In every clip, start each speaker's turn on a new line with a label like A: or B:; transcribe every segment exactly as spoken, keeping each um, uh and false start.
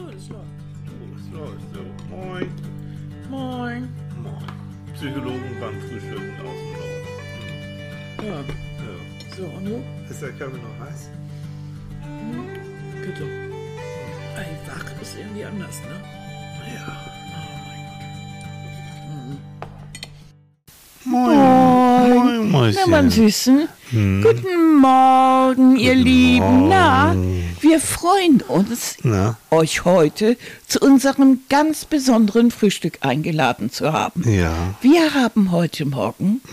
A: So, das läuft.
B: So, so, so. Moin.
A: Moin.
B: Moin. Psychologen beim Frühstücken aus dem Norden.
A: Ja.
B: Ja.
A: So, und du?
B: Ist der Kaffee noch heiß?
A: Mhm. Bitte. Ey, wach ist irgendwie anders, ne?
B: Ja.
A: Oh mein Gott. Moin.
B: Moin, Mäuschen.
A: Na, mein Süßen.
B: Hm.
A: Guten Morgen, ihr
B: Guten
A: Lieben.
B: Morgen.
A: Na, wir freuen uns,
B: Na?
A: euch heute zu unserem ganz besonderen Frühstück eingeladen zu haben.
B: Ja.
A: Wir haben heute Morgen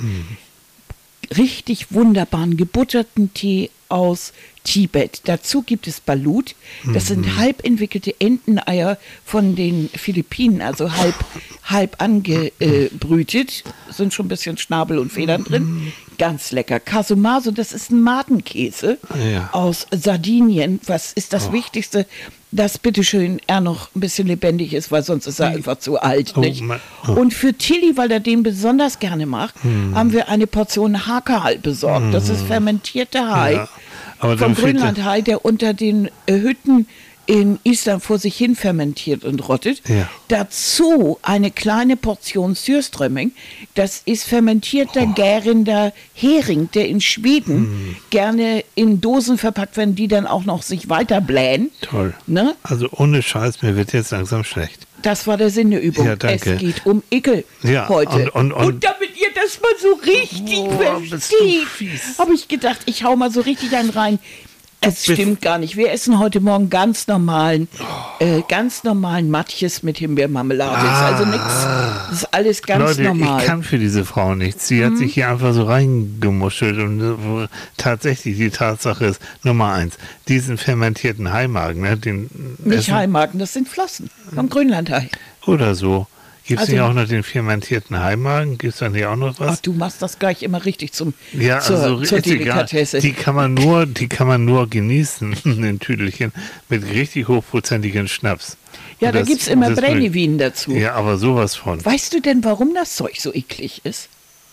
A: richtig wunderbaren gebutterten Tee aus Tibet. Dazu gibt es Balut. Das sind halb entwickelte Enteneier von den Philippinen, also halb, halb angebrütet. Sind schon ein bisschen Schnabel und Federn drin. Ganz lecker. Casumaso, das ist ein Madenkäse
B: Ja.
A: aus Sardinien. Was ist das Wichtigste? Dass bitteschön er noch ein bisschen lebendig ist, weil sonst ist er einfach zu alt.
B: Oh,
A: Nicht?
B: mein- oh.
A: Und für Tilly, weil er den besonders gerne macht, haben wir eine Portion Hakal besorgt. Das ist fermentierter Hai
B: Ja. Aber
A: vom
B: dann fehlt der-
A: Grönlandhai, der unter den äh, Hütten in Island vor sich hin fermentiert und rottet.
B: Ja.
A: Dazu eine kleine Portion Sürströmming. Das ist fermentierter, gärender Hering, der in Schweden gerne in Dosen verpackt werden, die dann auch noch sich weiter blähen.
B: Toll.
A: Ne?
B: Also ohne Scheiß, mir wird jetzt langsam schlecht.
A: Das war der Sinn der Übung.
B: Ja, danke.
A: Es geht um Ekel
B: Ja,
A: heute.
B: und- und- und-
A: damit ihr das mal so richtig
B: Boah, bist du
A: versteht,
B: fies.
A: habe ich gedacht, ich hau mal so richtig einen rein. Es
B: bist-
A: stimmt gar nicht. Wir essen heute Morgen ganz normalen, äh, ganz normalen Matjes mit Himbeermarmelade. Ist also nichts. Das ist alles ganz
B: Leute,
A: normal.
B: ich kann für diese Frau nichts. Sie hat sich hier einfach so reingemuschelt und äh, tatsächlich die Tatsache ist, Nummer eins, diesen fermentierten Haimagen, ne, den
A: nicht
B: essen-
A: Haimagen, das sind Flossen vom Grönlandhai.
B: oder so. Gibt es
A: Also-
B: nicht auch noch den fermentierten Haimagen? Gibt es da nicht auch noch
A: Ach,
B: was?
A: du machst das gleich immer richtig zum,
B: Ja,
A: zur,
B: also
A: zur
B: ist egal.
A: Delikatesse.
B: Die kann man nur, die kann man nur genießen, in Tüdelchen, mit richtig hochprozentigen Schnaps.
A: Ja,
B: Und
A: da
B: das-
A: gibt es immer
B: das-
A: Brennivin dazu.
B: Ja, aber sowas von.
A: Weißt du denn, warum das Zeug so eklig ist?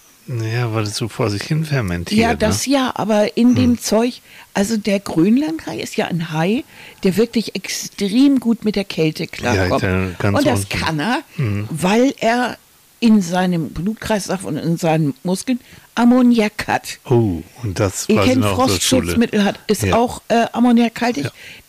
B: Ja, weil es so vor sich hin fermentiert.
A: Ja, das
B: ne?
A: ja, aber in dem Zeug, also der Grönlandhai ist ja ein Hai, der wirklich extrem gut mit der Kälte klarkommt.
B: Ja, der ganz
A: und das
B: unten.
A: kann er, weil er in seinem Blutkreislauf und in seinen Muskeln Ammoniak hat.
B: Oh, und das
A: Ihr
B: war
A: kennt
B: noch aus der Schule.
A: Frostschutzmittel, hat, ist
B: Ja.
A: auch äh, ammoniakhaltig.
B: Ja.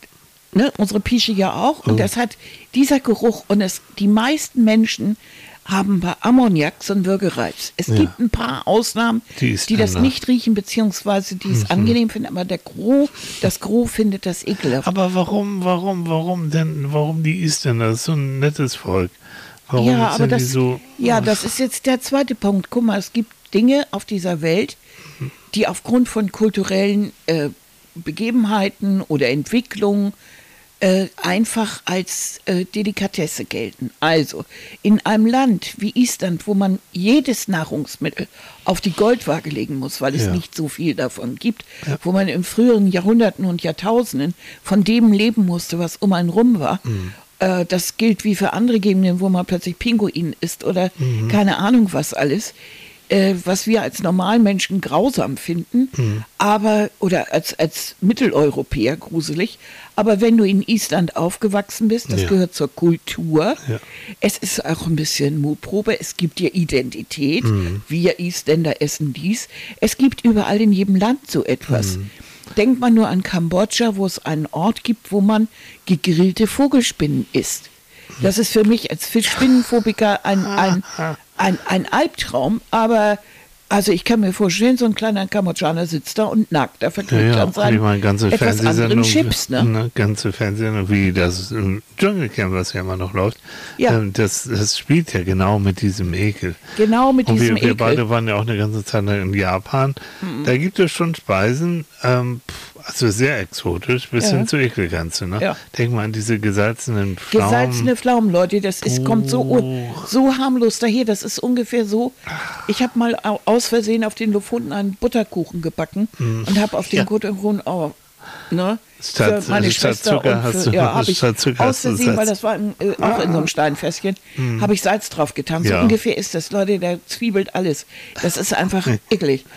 A: Ne, unsere Pische ja auch. Und
B: Oh.
A: das hat dieser Geruch. Und es, die meisten Menschen haben bei Ammoniak so einen Würgereiz. Es
B: Ja.
A: gibt ein paar Ausnahmen,
B: Die
A: die,
B: ist
A: das
B: anders.
A: nicht riechen, beziehungsweise die es angenehm finden. Aber der Gros, das Gros findet das ekelhaft.
B: Aber warum, warum, warum denn, warum die Isländer? Das ist so ein nettes Volk. Warum
A: ja, aber
B: sind
A: das,
B: die so...
A: ja, das ist jetzt der zweite Punkt. Guck mal, es gibt Dinge auf dieser Welt, die aufgrund von kulturellen äh, Begebenheiten oder Entwicklungen äh, einfach als äh, Delikatesse gelten. Also in einem Land wie Island, wo man jedes Nahrungsmittel auf die Goldwaage legen muss, weil es
B: Ja.
A: nicht so viel davon gibt, wo man in früheren Jahrhunderten und Jahrtausenden von dem leben musste, was um einen rum war. Äh, das gilt wie für andere Gegenden, wo man plötzlich Pinguin isst oder keine Ahnung was alles. Äh, was wir als Normalmenschen grausam finden, aber oder als, als Mitteleuropäer gruselig. Aber wenn du in Island aufgewachsen bist, das
B: Ja.
A: gehört zur Kultur.
B: Ja.
A: Es ist auch ein bisschen Mutprobe. Es gibt dir Identität. Wir Isländer essen dies. Es gibt überall in jedem Land so etwas. Denkt man nur an Kambodscha, wo es einen Ort gibt, wo man gegrillte Vogelspinnen isst. Das ist für mich als Fischspinnenphobiker ein, ein, ein, ein Albtraum, aber also ich kann mir vorstellen, so ein kleiner Kambodschaner sitzt da und nackt, da
B: Ja,
A: verklebt
B: ja,
A: an seinen
B: ich meine, ganze
A: etwas anderen
B: Fernsehsendung,
A: Chips, ne?
B: ganze Fernsehsendung, wie das im Dschungelcamp, was ja immer noch läuft,
A: Ja.
B: ähm, das, das spielt ja genau mit diesem Ekel.
A: Genau mit
B: Und
A: diesem
B: wir, wir
A: Ekel.
B: beide waren ja auch eine ganze Zeit lang in Japan. Da gibt es schon Speisen, ähm, pf, also sehr exotisch, bis
A: Ja.
B: hin zur Ekelgrenze. Ne?
A: Ja.
B: Denk mal an diese gesalzenen Pflaumen.
A: Gesalzene Pflaumen, Leute, das ist, kommt so, un- so harmlos daher. Das ist ungefähr so. Ich habe mal au- aus Versehen auf den Lofoten einen Butterkuchen gebacken und habe auf den
B: Ja.
A: Butterkuchen auch, ne,
B: Statt-
A: für meine
B: statt
A: Schwester
B: Zucker
A: und
B: hast
A: für,
B: du-
A: ja, habe ich
B: statt Zucker
A: aus
B: hast du
A: Versehen,
B: Salz.
A: weil das war in, äh, auch in so einem Steinfässchen, habe ich Salz drauf getan. So
B: Ja.
A: ungefähr ist das, Leute, der zwiebelt alles. Das ist einfach eklig.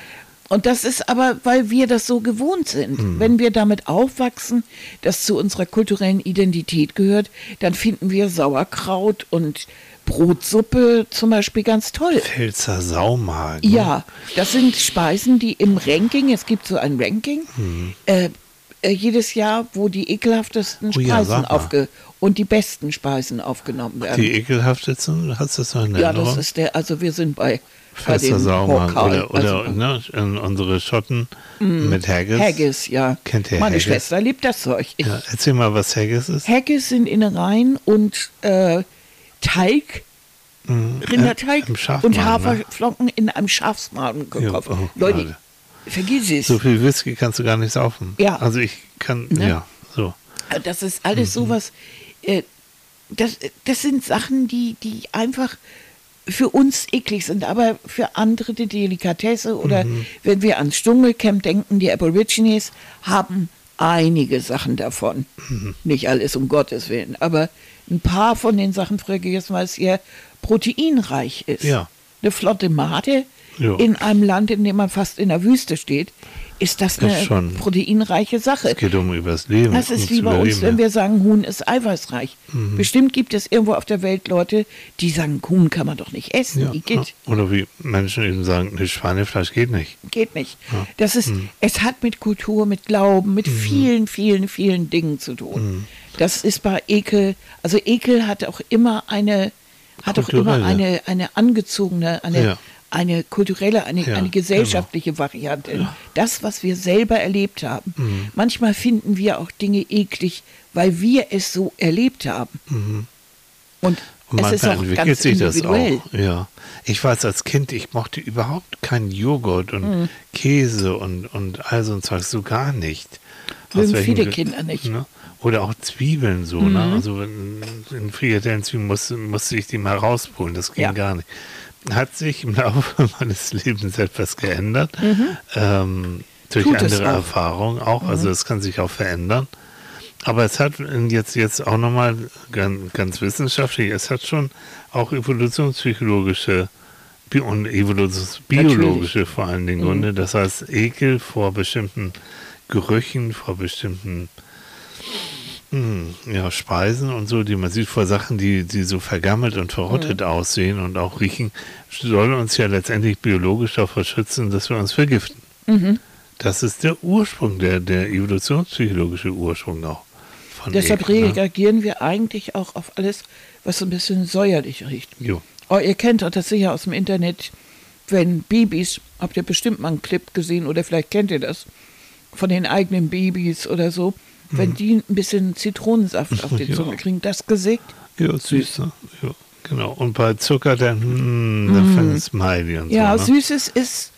A: Und das ist aber, weil wir das so gewohnt sind. Mhm. Wenn wir damit aufwachsen, das zu unserer kulturellen Identität gehört, dann finden wir Sauerkraut und Brotsuppe zum Beispiel ganz toll.
B: Pfälzer Saumagen.
A: Ja, das sind Speisen, die im Ranking, es gibt so ein Ranking, mhm. äh, äh, jedes Jahr, wo die ekelhaftesten
B: oh ja,
A: Speisen aufge und die besten Speisen aufgenommen werden.
B: Die ekelhaftesten, hast du das noch in Erinnerung?
A: Ja, das ist der, also wir sind bei
B: Pfälzer Saumagen oder, oder also, ne, unsere Schotten mm, mit Haggis.
A: Haggis, ja.
B: Kennt ihr
A: Meine
B: Haggis?
A: Schwester liebt das Zeug. Ich,
B: ja, erzähl mal, was Haggis ist.
A: Haggis sind Innereien und äh, Teig, mm, Rinderteig
B: äh,
A: und Haferflocken ne? in einem Schafsmagen gekocht.
B: Ja, oh,
A: Leute,
B: Alter.
A: vergiss es.
B: So viel Whisky kannst du gar nicht saufen.
A: Ja.
B: Also ich kann,
A: ne?
B: ja, so.
A: Das ist alles mhm. sowas, äh, das, das sind Sachen, die, die einfach für uns eklig sind, aber für andere die Delikatesse oder mhm. wenn wir ans Dschungelcamp denken, die Aborigines haben einige Sachen davon. Mhm. Nicht alles, um Gottes Willen, aber ein paar von den Sachen früher gegessen, weil es sehr proteinreich ist.
B: Ja.
A: Eine flotte Mate
B: jo.
A: in einem Land, in dem man fast in der Wüste steht, ist das eine
B: schon,
A: proteinreiche Sache.
B: Es geht um übers Leben.
A: Das ist
B: um
A: wie bei uns, wenn wir sagen, Huhn ist eiweißreich.
B: Mhm.
A: Bestimmt gibt es irgendwo auf der Welt Leute, die sagen, Huhn kann man doch nicht essen.
B: Ja.
A: Wie geht?
B: Oder wie Menschen eben sagen, ne, Schweinefleisch geht nicht.
A: Geht nicht.
B: Ja.
A: Das ist, mhm. es hat mit Kultur, mit Glauben, mit mhm. vielen, vielen, vielen Dingen zu tun. Mhm. Das ist bei Ekel, also Ekel hat auch immer eine, hat auch immer eine, eine angezogene, eine,
B: ja.
A: eine kulturelle, eine,
B: ja,
A: eine gesellschaftliche
B: genau.
A: Variante.
B: Ja.
A: Das, was wir selber erlebt haben.
B: Mhm.
A: Manchmal finden wir auch Dinge eklig, weil wir es so erlebt haben.
B: Mhm.
A: Und,
B: Und
A: es ist auch
B: entwickelt
A: ganz
B: sich das
A: individuell.
B: auch. Ja. Ich weiß als Kind, ich mochte überhaupt keinen Joghurt und mhm. Käse und, und all so ein Zeug, so gar nicht.
A: Mögen viele Kinder nicht.
B: Ne? Oder auch Zwiebeln so,
A: mhm.
B: ne? Also in, in Frikadellenzwiebeln musste, musste ich die mal rauspulen, das ging
A: ja.
B: gar nicht. Hat sich im Laufe meines Lebens etwas geändert,
A: mhm.
B: ähm, durch
A: Tut
B: andere
A: auch.
B: Erfahrungen auch, mhm. also es kann sich auch verändern. Aber es hat jetzt, jetzt auch nochmal ganz, ganz wissenschaftlich, es hat schon auch evolutionspsychologische und evolutionsbiologische vor allen Dingen Gründe. Mhm. Das heißt, Ekel vor bestimmten Gerüchen, vor bestimmten ja, Speisen und so, die man sieht, vor Sachen, die, die so vergammelt und verrottet mhm. aussehen und auch riechen, soll uns ja letztendlich biologisch davor schützen, dass wir uns vergiften. Mhm. Das ist der Ursprung, der, der evolutionspsychologische Ursprung auch. Von
A: Deshalb
B: Ekel,
A: reagieren ne? wir eigentlich auch auf alles, was so ein bisschen säuerlich riecht.
B: Jo.
A: Oh, ihr kennt doch das sicher aus dem Internet, wenn Babys, habt ihr bestimmt mal einen Clip gesehen oder vielleicht kennt ihr das, von den eigenen Babys oder so, wenn die ein bisschen Zitronensaft auf die ja. Zunge kriegen, das gesägt.
B: Ja, süß, ne? Ja, genau. Und bei Zucker dann, hm, dann mm. fängt es Smiley und
A: ja,
B: so. Ja,
A: ne? Süßes ist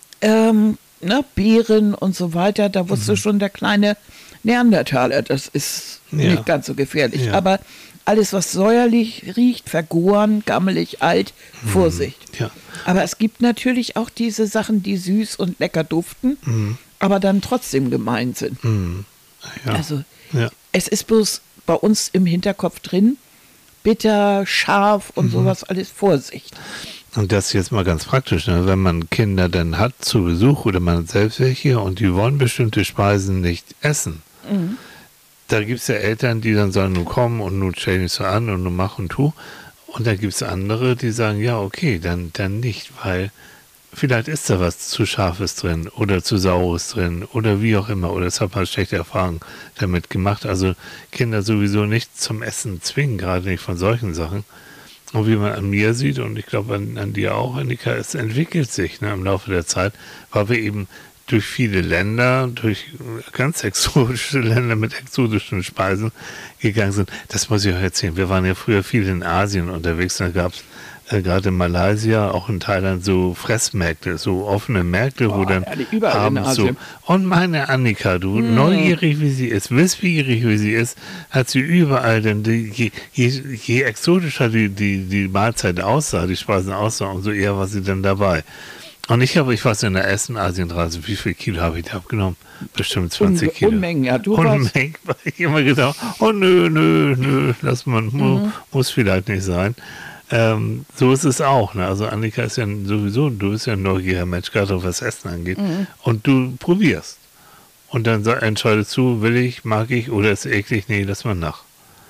A: ähm, ne, Beeren und so weiter, da wusste mhm. schon der kleine Neandertaler, das ist ja. nicht ganz so gefährlich.
B: Ja.
A: Aber alles, was säuerlich riecht, vergoren, gammelig, alt, mhm. Vorsicht.
B: Ja.
A: Aber es gibt natürlich auch diese Sachen, die süß und lecker duften, mhm. aber dann trotzdem gemein sind.
B: Mhm. Ja.
A: Also
B: ja.
A: es ist bloß bei uns im Hinterkopf drin, bitter, scharf und mhm. sowas, alles Vorsicht.
B: Und das jetzt mal ganz praktisch, ne? Wenn man Kinder dann hat zu Besuch oder man hat selbst welche und die wollen bestimmte Speisen nicht essen. Mhm. Da gibt es ja Eltern, die dann sagen, nun komm und nun stell dich so an und nun mach und tu. Und dann gibt es andere, die sagen, ja okay, dann, dann nicht, weil vielleicht ist da was zu Scharfes drin oder zu Saures drin oder wie auch immer. Oder es hat man schlechte Erfahrungen damit gemacht. Also Kinder sowieso nicht zum Essen zwingen, gerade nicht von solchen Sachen. Und wie man an mir sieht, und ich glaube an, an dir auch, Annika, es entwickelt sich ne, im Laufe der Zeit, weil wir eben durch viele Länder, durch ganz exotische Länder mit exotischen Speisen gegangen sind. Das muss ich euch erzählen. Wir waren ja früher viel in Asien unterwegs, da gab es äh, gerade in Malaysia, auch in Thailand, so Fressmärkte, so offene Märkte, wo oh, dann
A: ja,
B: abends so. Und meine Annika, du, mm. neugierig wie sie ist, wissbegierig wie sie ist, hat sie überall, denn die, je, je, je exotischer die, die, die Mahlzeit aussah, die Speisen aussahen, umso eher war sie dann dabei. Und ich habe, ich war in der ersten Asienreise, wie viel Kilo habe ich da abgenommen? Bestimmt zwanzig Kilo.
A: Unmengen, ja. Du
B: Unmengen, weil ich immer gedacht, oh nö, nö, nö, lass man, mhm. muss vielleicht nicht sein. ähm, so ist es auch. Ne? Also Annika ist ja sowieso, du bist ja ein neugieriger Mensch, gerade was Essen angeht. Mhm. Und du probierst. Und dann entscheidest du, will ich, mag ich oder ist eklig, nee, lass mal nach.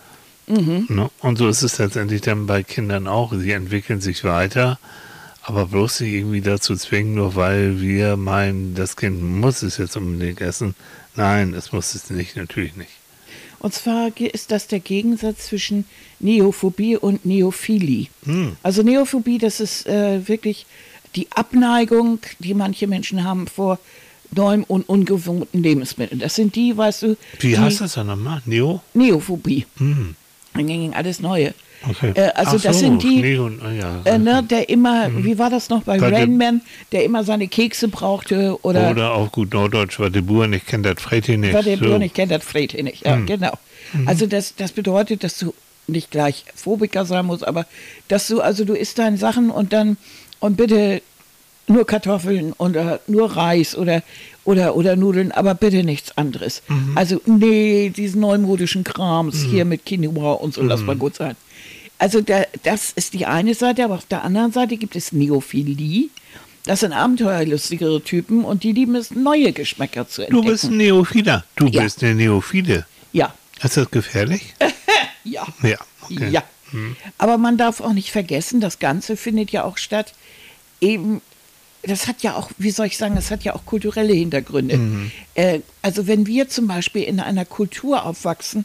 B: Mhm. Ne? Und so ist es letztendlich dann bei Kindern auch. Sie entwickeln sich weiter, aber bloß nicht irgendwie dazu zwingen, nur weil wir meinen, das Kind muss es jetzt unbedingt essen. Nein, es muss es nicht, natürlich nicht.
A: Und zwar ist das der Gegensatz zwischen Neophobie und Neophilie. Hm. Also Neophobie, das ist äh, wirklich die Abneigung, die manche Menschen haben vor neuem und ungewohnten Lebensmitteln. Das sind die, weißt du...
B: Wie
A: die
B: heißt das dann nochmal? Neo?
A: Neophobie.
B: Hm.
A: Gegen alles Neue.
B: Okay.
A: Äh, also
B: Ach
A: das
B: so,
A: sind die,
B: Neo, oh ja.
A: äh, ne, der immer,
B: Mhm.
A: wie war das noch bei,
B: Bei
A: Rain Man, der immer seine Kekse brauchte oder...
B: Oder auf gut Norddeutsch, war der Bauer nicht, kennt das Freti nicht.
A: War der
B: so.
A: Bauer nicht, kennt das Freti nicht. Ja,
B: Mhm.
A: genau. Mhm. Also das, das bedeutet, dass du nicht gleich Phobiker sein musst, aber dass du, also du isst deine Sachen und dann, und bitte nur Kartoffeln oder nur Reis oder, oder, oder Nudeln, aber bitte nichts anderes. Mhm. Also nee, diesen neumodischen Krams mhm. hier mit Quinoa und so, mhm. lass mal gut sein. Also da, das ist die eine Seite, aber auf der anderen Seite gibt es Neophilie. Das sind abenteuerlustigere Typen und die lieben es, neue Geschmäcker zu entdecken.
B: Du bist ein Neophiler. Du
A: ja.
B: bist eine Neophile.
A: Ja.
B: Ist das gefährlich?
A: ja.
B: Ja. Okay.
A: Ja.
B: Hm.
A: Aber man darf auch nicht vergessen, das Ganze findet ja auch statt, eben, das hat ja auch, wie soll ich sagen, das hat ja auch kulturelle Hintergründe. Mhm. Äh, also wenn wir zum Beispiel in einer Kultur aufwachsen,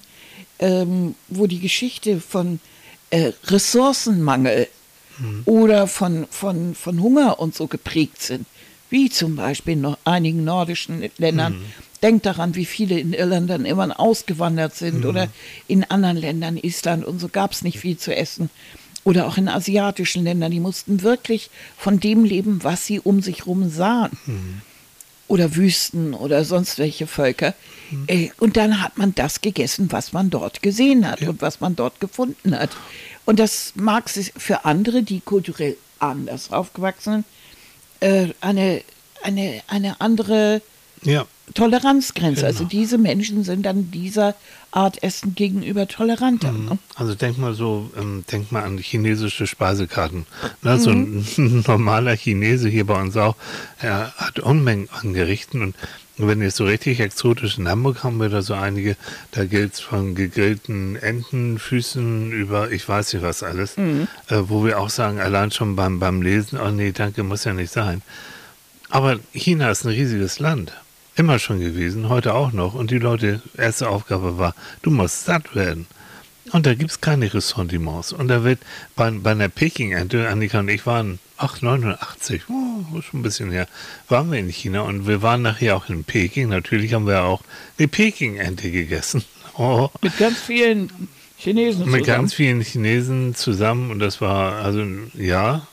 A: ähm, wo die Geschichte von äh, Ressourcenmangel mhm. oder von, von, von Hunger und so geprägt sind, wie zum Beispiel in einigen nordischen Ländern. Mhm. Denkt daran, wie viele in Irland dann immer ausgewandert sind mhm. oder in anderen Ländern, Island und so, gab es nicht viel zu essen. Oder auch in asiatischen Ländern, die mussten wirklich von dem leben, was sie um sich herum sahen. Mhm. Oder Wüsten oder sonst welche Völker. Mhm. Äh, und dann hat man das gegessen, was man dort gesehen hat ja. und was man dort gefunden hat. Und das mag sich für andere, die kulturell anders aufgewachsen sind, äh, eine, eine, eine andere
B: ja.
A: Toleranzgrenze.
B: Genau.
A: Also diese Menschen sind dann dieser Art Essen gegenüber toleranter.
B: Mhm. Ne? Also denk mal so, ähm, denk mal an chinesische Speisekarten. Ne? Mhm. So ein normaler Chinese hier bei uns auch, er hat Unmengen an Gerichten und wenn jetzt so richtig exotisch in Hamburg haben wir da so einige, da gilt es von gegrillten Entenfüßen über ich weiß nicht was alles, mhm. äh, wo wir auch sagen, allein schon beim, beim Lesen, oh nee, danke, muss ja nicht sein. Aber China ist ein riesiges Land. Immer schon gewesen, heute auch noch. Und die Leute, erste Aufgabe war, du musst satt werden. Und da gibt es keine Ressentiments. Und da wird bei, bei einer Peking-Ente, Annika und ich waren, ach, neunundachtzig, oh, schon ein bisschen her, waren wir in China. Und wir waren nachher auch in Peking. Natürlich haben wir auch eine Peking-Ente gegessen. Oh.
A: Mit ganz vielen Chinesen zusammen.
B: Mit ganz vielen Chinesen zusammen. Und das war, also, ja...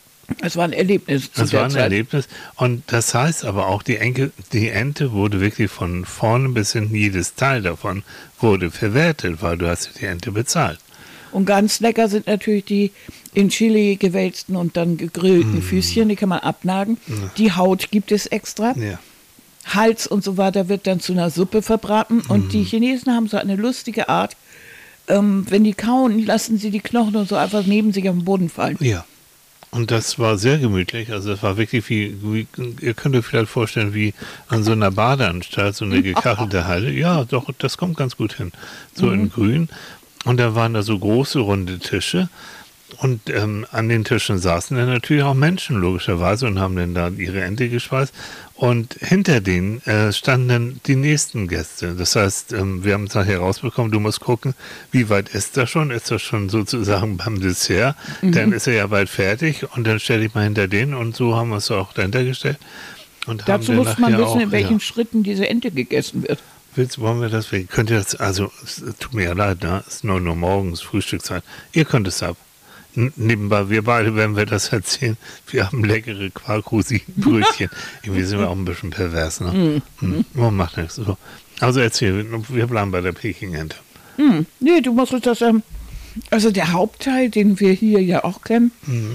A: Es war ein Erlebnis.
B: Es war ein Zeit. Erlebnis. Und das heißt aber auch, die, Enke, die Ente wurde wirklich von vorne bis hinten, jedes Teil davon wurde verwertet, weil du hast die Ente bezahlt.
A: Und ganz lecker sind natürlich die in Chili gewälzten und dann gegrillten mm. Füßchen, die kann man abnagen. Ja. Die Haut gibt es extra.
B: Ja.
A: Hals und so weiter wird dann zu einer Suppe verbraten. Mm. Und die Chinesen haben so eine lustige Art, ähm, wenn die kauen, lassen sie die Knochen und so einfach neben sich auf den Boden fallen.
B: Ja. Und das war sehr gemütlich, also das war wirklich wie, wie, ihr könnt euch vielleicht vorstellen, wie an so einer Badeanstalt, so eine gekachelte Halle. Ja, doch, das kommt ganz gut hin. So mhm. in grün. Und da waren da so große, runde Tische. Und ähm, an den Tischen saßen dann natürlich auch Menschen, logischerweise, und haben dann da ihre Ente gespeist. Und hinter denen äh, standen dann die nächsten Gäste. Das heißt, ähm, wir haben es nachher rausbekommen, du musst gucken, wie weit ist das schon? Ist das schon sozusagen beim Dessert? Mhm. Dann ist er ja bald fertig und dann stelle ich mal hinter denen und so haben wir es auch dahinter gestellt. Und
A: dazu muss man wissen, auch, in welchen ja. Schritten diese Ente gegessen wird.
B: Willst, wollen wir das? Könnt ihr das, also, es tut mir ja leid, ne? Es ist nur, nur morgens Frühstückszeit. Ihr könnt es ab. Nebenbei, wir beide, wenn wir das erzählen, wir haben leckere Quark-Rosinen-Brötchen. Irgendwie sind wir auch ein bisschen pervers, ne? Mm. Mm. Oh, macht nichts. So. Also erzähl, wir bleiben bei der Peking-Ente.
A: Mm. Nee, du musst uns das, ähm, also der Hauptteil, den wir hier ja auch kennen, mm.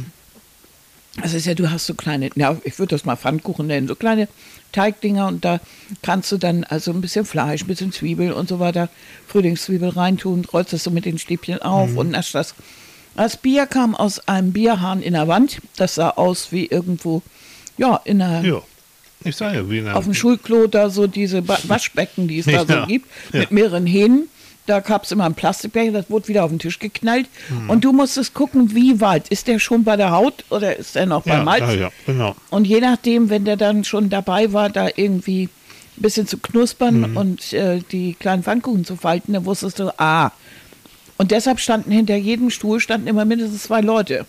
A: das ist ja, du hast so kleine, ja, ich würde das mal Pfannkuchen nennen, so kleine Teigdinger und da kannst du dann also ein bisschen Fleisch, ein bisschen Zwiebel und so weiter, Frühlingszwiebel reintun, rollst das so mit den Stäbchen auf mm. und naschst das. Das Bier kam aus einem Bierhahn in der Wand. Das sah aus wie irgendwo, ja, in einer,
B: Ja, ich sage ja, wie in
A: auf dem Schulklo da so diese Ba- Waschbecken, die es da
B: Ja,
A: so gibt,
B: ja.
A: mit mehreren Hähnen. Da gab es immer ein Plastikbecher, das wurde wieder auf den Tisch geknallt.
B: Hm.
A: Und du musstest gucken, wie weit. Ist der schon bei der Haut oder ist der noch
B: Ja,
A: beim Hals?
B: ja, ja, genau.
A: Und je nachdem, wenn der dann schon dabei war, da irgendwie ein bisschen zu knuspern
B: Mhm.
A: und äh, die kleinen Pfannkuchen zu falten, dann wusstest du, ah. Und deshalb standen hinter jedem Stuhl standen immer mindestens zwei Leute.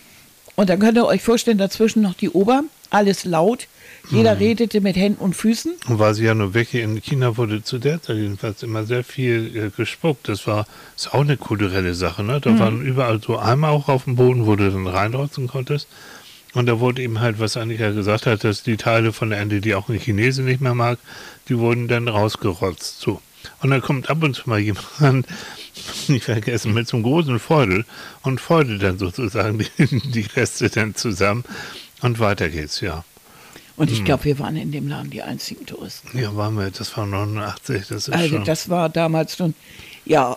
A: Und dann könnt ihr euch vorstellen, dazwischen noch die Ober, alles laut. Jeder
B: Mhm.
A: redete mit Händen und Füßen.
B: Und war sie ja nur weg, in China wurde zu der Zeit jedenfalls immer sehr viel äh, gespuckt. Das war ist auch eine kulturelle Sache. Ne? Da
A: Mhm.
B: waren überall so Eimer auch auf dem Boden, wo du dann reinrotzen konntest. Und da wurde eben halt, was Annika gesagt hat, dass die Teile von der Ente, die auch ein Chinese nicht mehr mag, die wurden dann rausgerotzt. So. Und dann kommt ab und zu mal jemand, nicht vergessen, mit so einem großen Feudel und feudelt dann sozusagen die, die Reste dann zusammen. Und weiter geht's, ja.
A: Und ich glaube, wir waren in dem Laden die einzigen Touristen.
B: Ja, waren wir, das war neunundachtzig, das ist
A: Also
B: schon...
A: das war damals schon, ja.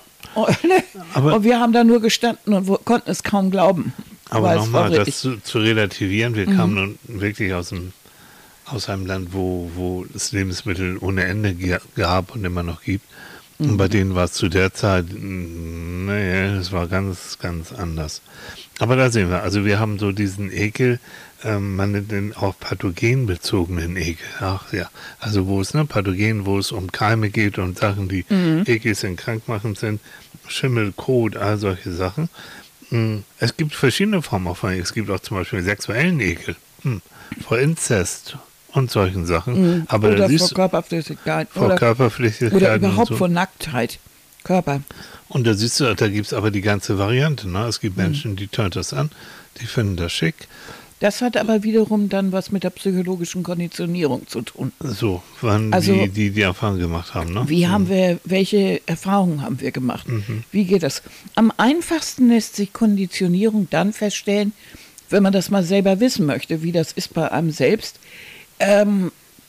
B: Aber-
A: Und wir haben da nur gestanden und wo, konnten es kaum glauben.
B: Aber
A: Weil es war
B: nochmal,
A: wirklich-
B: das zu, zu relativieren, wir kamen nun wirklich aus einem, aus einem Land, wo, wo es Lebensmittel ohne Ende ge gab und immer noch gibt. Und bei denen war es zu der Zeit, mm, nee, es war ganz, ganz anders. Aber da sehen wir, also wir haben so diesen Ekel, ähm, man nennt den auch pathogenbezogenen Ekel. Ach ja, also wo es, ne, Pathogen, wo es um Keime geht und Sachen, die eklig sind, krankmachend sind, Schimmel, Kot, all solche Sachen. Mm, Es gibt verschiedene Formen auch von Ekel. Es gibt auch zum Beispiel sexuellen Ekel, hm, vor Inzest und solchen Sachen. Aber da
A: oder
B: siehst
A: vor
B: du,
A: Körperflüssigkeit.
B: vor
A: Oder,
B: Körperflüssigkeiten
A: oder
B: und
A: überhaupt
B: so.
A: vor Nacktheit. Körper.
B: Und da siehst du, da gibt es aber die ganze Variante. Ne? Es gibt Menschen, die tönt das an, die finden das schick.
A: Das hat aber wiederum dann was mit der psychologischen Konditionierung zu tun.
B: So, wann
A: Also-
B: die, die die Erfahrung gemacht haben. Ne?
A: Wie haben wir, welche Erfahrungen haben wir gemacht? Wie geht das? Am einfachsten lässt sich Konditionierung dann feststellen, wenn man das mal selber wissen möchte, wie das ist bei einem selbst. Ähm,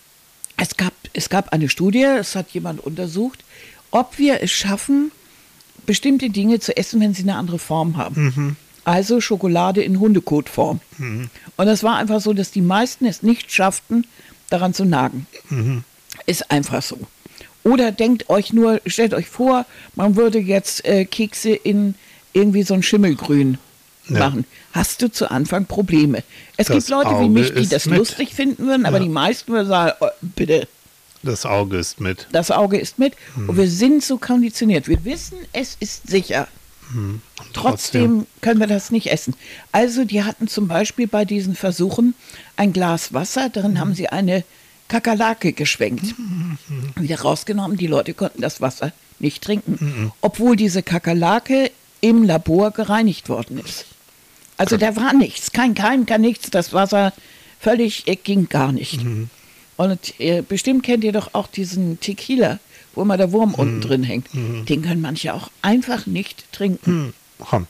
A: es gab, es gab eine Studie, es hat jemand untersucht, ob wir es schaffen, bestimmte Dinge zu essen, wenn sie eine andere Form haben. Also Schokolade in Hundekotform. Und es war einfach so, dass die meisten es nicht schafften, daran zu nagen. Ist einfach so. Oder denkt euch nur, stellt euch vor, man würde jetzt äh, Kekse in irgendwie so ein Schimmelgrün
B: Ja.
A: machen. Hast du zu Anfang Probleme. Es
B: Das
A: gibt Leute wie
B: Auge
A: mich, die
B: ist
A: das
B: mit.
A: lustig finden würden, aber
B: Ja.
A: die meisten würden sagen, oh, bitte,
B: Das Auge ist mit.
A: das Auge ist mit.
B: Hm.
A: Und wir sind so konditioniert. Wir wissen, es ist sicher.
B: Und
A: Trotzdem können wir das nicht essen. Also die hatten zum Beispiel bei diesen Versuchen ein Glas Wasser, darin haben sie eine Kakerlake geschwenkt. Wieder rausgenommen, die Leute konnten das Wasser nicht trinken, obwohl diese Kakerlake im Labor gereinigt worden ist. Also da war nichts, kein Keim, kein nichts, das Wasser völlig, äh, ging gar nicht. Und äh, bestimmt kennt ihr doch auch diesen Tequila, wo immer der Wurm unten drin hängt. Den können manche auch einfach nicht trinken.
B: Hm, komm.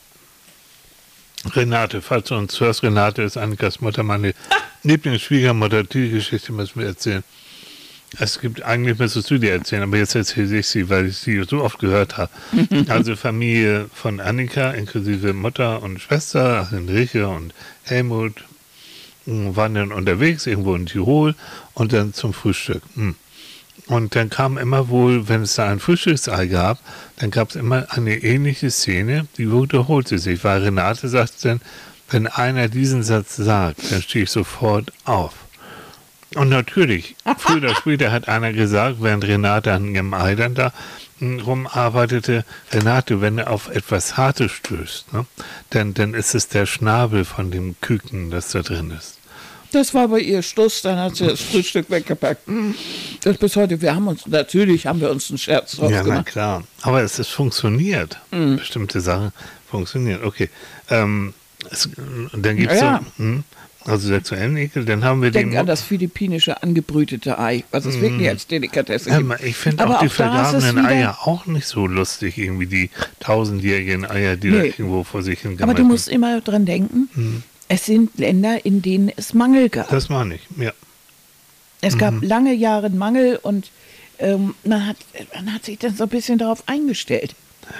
B: Renate, falls du uns hörst, Renate ist Annikas Mutter, meine Lieblingsschwiegermutter. Die Geschichte müssen wir erzählen. Es gibt, eigentlich müsstest du dir erzählen, aber jetzt erzähle ich sie, weil ich sie so oft gehört habe. Also Familie von Annika, inklusive Mutter und Schwester, Henrike und Helmut, mh, waren dann unterwegs, irgendwo in Tirol und dann zum Frühstück. Hm. Und dann kam immer wohl, wenn es da ein Frühstücksei gab, dann gab es immer eine ähnliche Szene, die wiederholte sich, weil Renate sagte dann, wenn einer diesen Satz sagt, dann stehe ich sofort auf. Und natürlich, früher oder später hat einer gesagt, während Renate an ihrem Ei dann da mh, rumarbeitete, Renate, wenn du auf etwas Hartes stößt, ne, dann, dann ist es der Schnabel von dem Küken, das da drin ist.
A: Das war bei ihr Schluss, dann hat sie das Frühstück weggepackt. Das bis heute, wir haben uns, natürlich haben wir uns einen Scherz draus
B: Ja, na
A: gemacht.
B: klar. Aber es ist funktioniert. Bestimmte Sachen funktionieren. Okay. Ähm, es, dann gibt es
A: Ja, ja.
B: so, hm, also sexuellen Ekel, dann haben wir
A: Denk
B: den...
A: an das philippinische angebrütete Ei, was es wirklich als Delikatesse
B: Ja,
A: gibt.
B: ich finde
A: Aber
B: auch die
A: auch da ist es
B: vergrabenen
A: wieder-
B: Eier auch nicht so lustig, irgendwie die tausendjährigen Eier, die da
A: Nee.
B: irgendwo vor sich hin
A: Aber du
B: gemacht
A: musst immer dran denken,
B: Hm.
A: es sind Länder, in denen es Mangel gab.
B: Das meine ich, ja.
A: Es gab lange Jahre Mangel und ähm, man, hat, man hat sich dann so ein bisschen darauf eingestellt.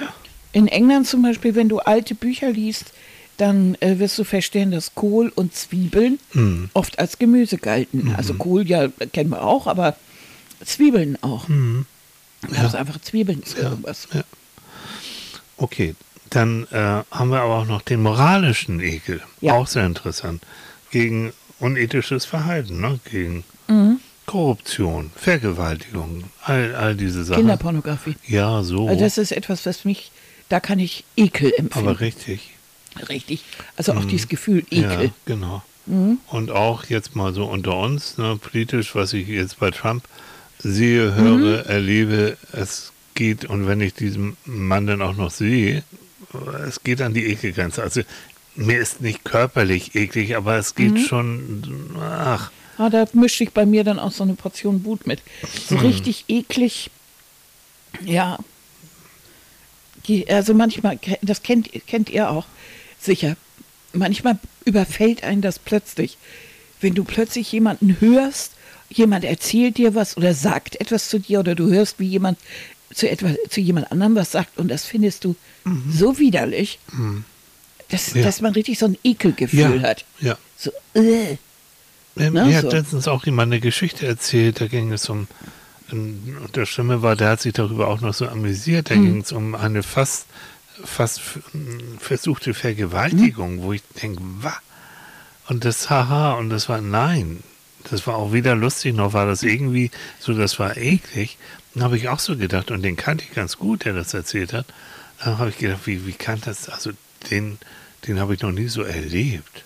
A: In England zum Beispiel, wenn du alte Bücher liest, dann äh, wirst du feststellen, dass Kohl und Zwiebeln
B: Mhm.
A: oft als Gemüse galten. Also Kohl ja kennen wir auch, aber Zwiebeln auch.
B: Mhm.
A: Da gab es einfach Zwiebeln zu irgendwas.
B: Ja. Okay, dann äh, haben wir aber auch noch den moralischen Ekel.
A: Ja.
B: Auch sehr interessant. Gegen unethisches Verhalten, ne? Gegen
A: Mhm.
B: Korruption, Vergewaltigung, all, all diese Sachen.
A: Kinderpornografie.
B: Ja, so.
A: Also das ist etwas, was mich, da kann ich Ekel empfinden.
B: aber richtig.
A: Richtig. Also auch dieses Gefühl Ekel.
B: Ja, genau. Und auch jetzt mal so unter uns, ne, politisch, was ich jetzt bei Trump sehe, höre,
A: Mhm.
B: erlebe, es geht, und wenn ich diesen Mann dann auch noch sehe, es geht an die Ekelgrenze. Also mir ist nicht körperlich eklig, aber es geht
A: Mhm.
B: schon, ach,
A: Ah, da mischt sich bei mir dann auch so eine Portion Wut mit. So richtig eklig, ja. Die, also manchmal, das kennt, kennt ihr auch sicher, manchmal überfällt einen das plötzlich. Wenn du plötzlich jemanden hörst, jemand erzählt dir was oder sagt etwas zu dir oder du hörst, wie jemand zu, etwa, zu jemand anderem was sagt und das findest du so widerlich, dass,
B: Ja.
A: dass man richtig so ein Ekelgefühl
B: ja,
A: hat.
B: ja.
A: So, äh.
B: Ähm,
A: Ne,
B: mir hat
A: so.
B: letztens auch jemand eine Geschichte erzählt, da ging es um, und das Schlimme war, der hat sich darüber auch noch so amüsiert, da
A: Mhm.
B: ging es um eine fast, fast f- versuchte Vergewaltigung, wo ich denke, was? Und das haha, und das war nein. Das war auch weder lustig, noch war das irgendwie so, das war eklig. Dann habe ich auch so gedacht, und den kannte ich ganz gut, der das erzählt hat. Dann habe ich gedacht, wie, wie kann das, also den, den habe ich noch nie so erlebt.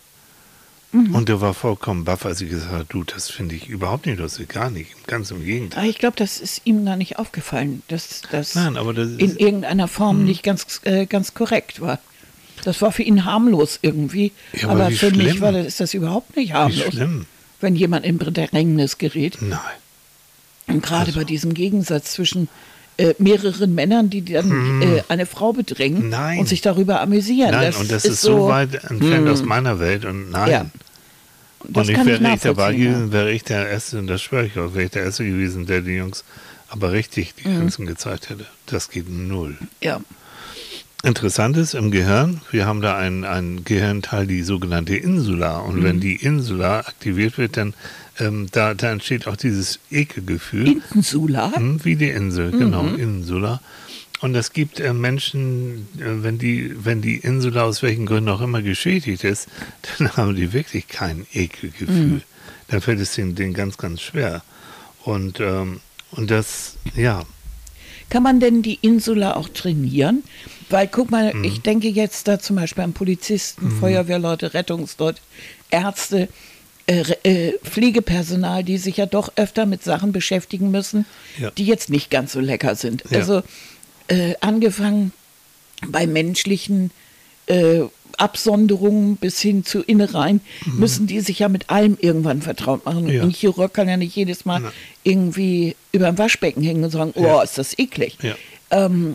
B: Und der war vollkommen baff, als ich gesagt habe, du, das finde ich überhaupt nicht lustig, gar nicht, ganz im Gegenteil.
A: Aber ich glaube, das ist ihm gar nicht aufgefallen, dass das
B: Nein, aber das
A: in
B: ist,
A: irgendeiner Form nicht ganz, äh, ganz korrekt war. Das war für ihn harmlos irgendwie.
B: Ja, aber
A: aber
B: wie
A: für mich
B: schlimm.
A: war das, ist das überhaupt nicht
B: wie
A: harmlos,
B: schlimm.
A: wenn jemand in Bedrängnis gerät.
B: Nein.
A: Und gerade
B: Also.
A: bei diesem Gegensatz zwischen äh, mehreren Männern, die dann äh, eine Frau bedrängen
B: Nein.
A: und sich darüber amüsieren.
B: Nein,
A: das
B: und das
A: ist,
B: ist so weit entfernt aus meiner Welt, und nein.
A: Ja. Das
B: Und ich
A: kann ich
B: wäre ich dabei
A: nachvollziehen, ja.
B: gewesen, wäre ich der Erste, und das schwöre ich auch, wäre ich der Erste gewesen, der die Jungs aber richtig die Grenzen gezeigt hätte. Das geht null.
A: Ja.
B: Interessant ist im Gehirn, wir haben da einen, einen Gehirnteil, die sogenannte Insula. Und wenn die Insula aktiviert wird, dann ähm, da, da entsteht auch dieses Ekelgefühl.
A: Insula?
B: Hm, wie die Insel, genau, Insula. Und es gibt äh, Menschen, äh, wenn die, wenn die Insula aus welchen Gründen auch immer geschädigt ist, dann haben die wirklich kein Ekelgefühl. Dann fällt es denen, denen ganz, ganz schwer. Und, ähm, und das, ja,
A: Kann man denn die Insula auch trainieren? Weil, guck mal, ich denke jetzt da zum Beispiel an Polizisten, Feuerwehrleute, Rettungsleute, Ärzte, äh, äh, Pflegepersonal, die sich ja doch öfter mit Sachen beschäftigen müssen,
B: Ja.
A: die jetzt nicht ganz so lecker sind.
B: Ja.
A: Also äh, angefangen bei menschlichen äh, Absonderungen bis hin zu Innereien, müssen die sich ja mit allem irgendwann vertraut machen.
B: Ja.
A: Ein Chirurg kann ja nicht jedes Mal
B: Nein.
A: irgendwie über dem Waschbecken hängen und sagen, oh,
B: Ja.
A: ist das eklig.
B: ja.
A: Ähm,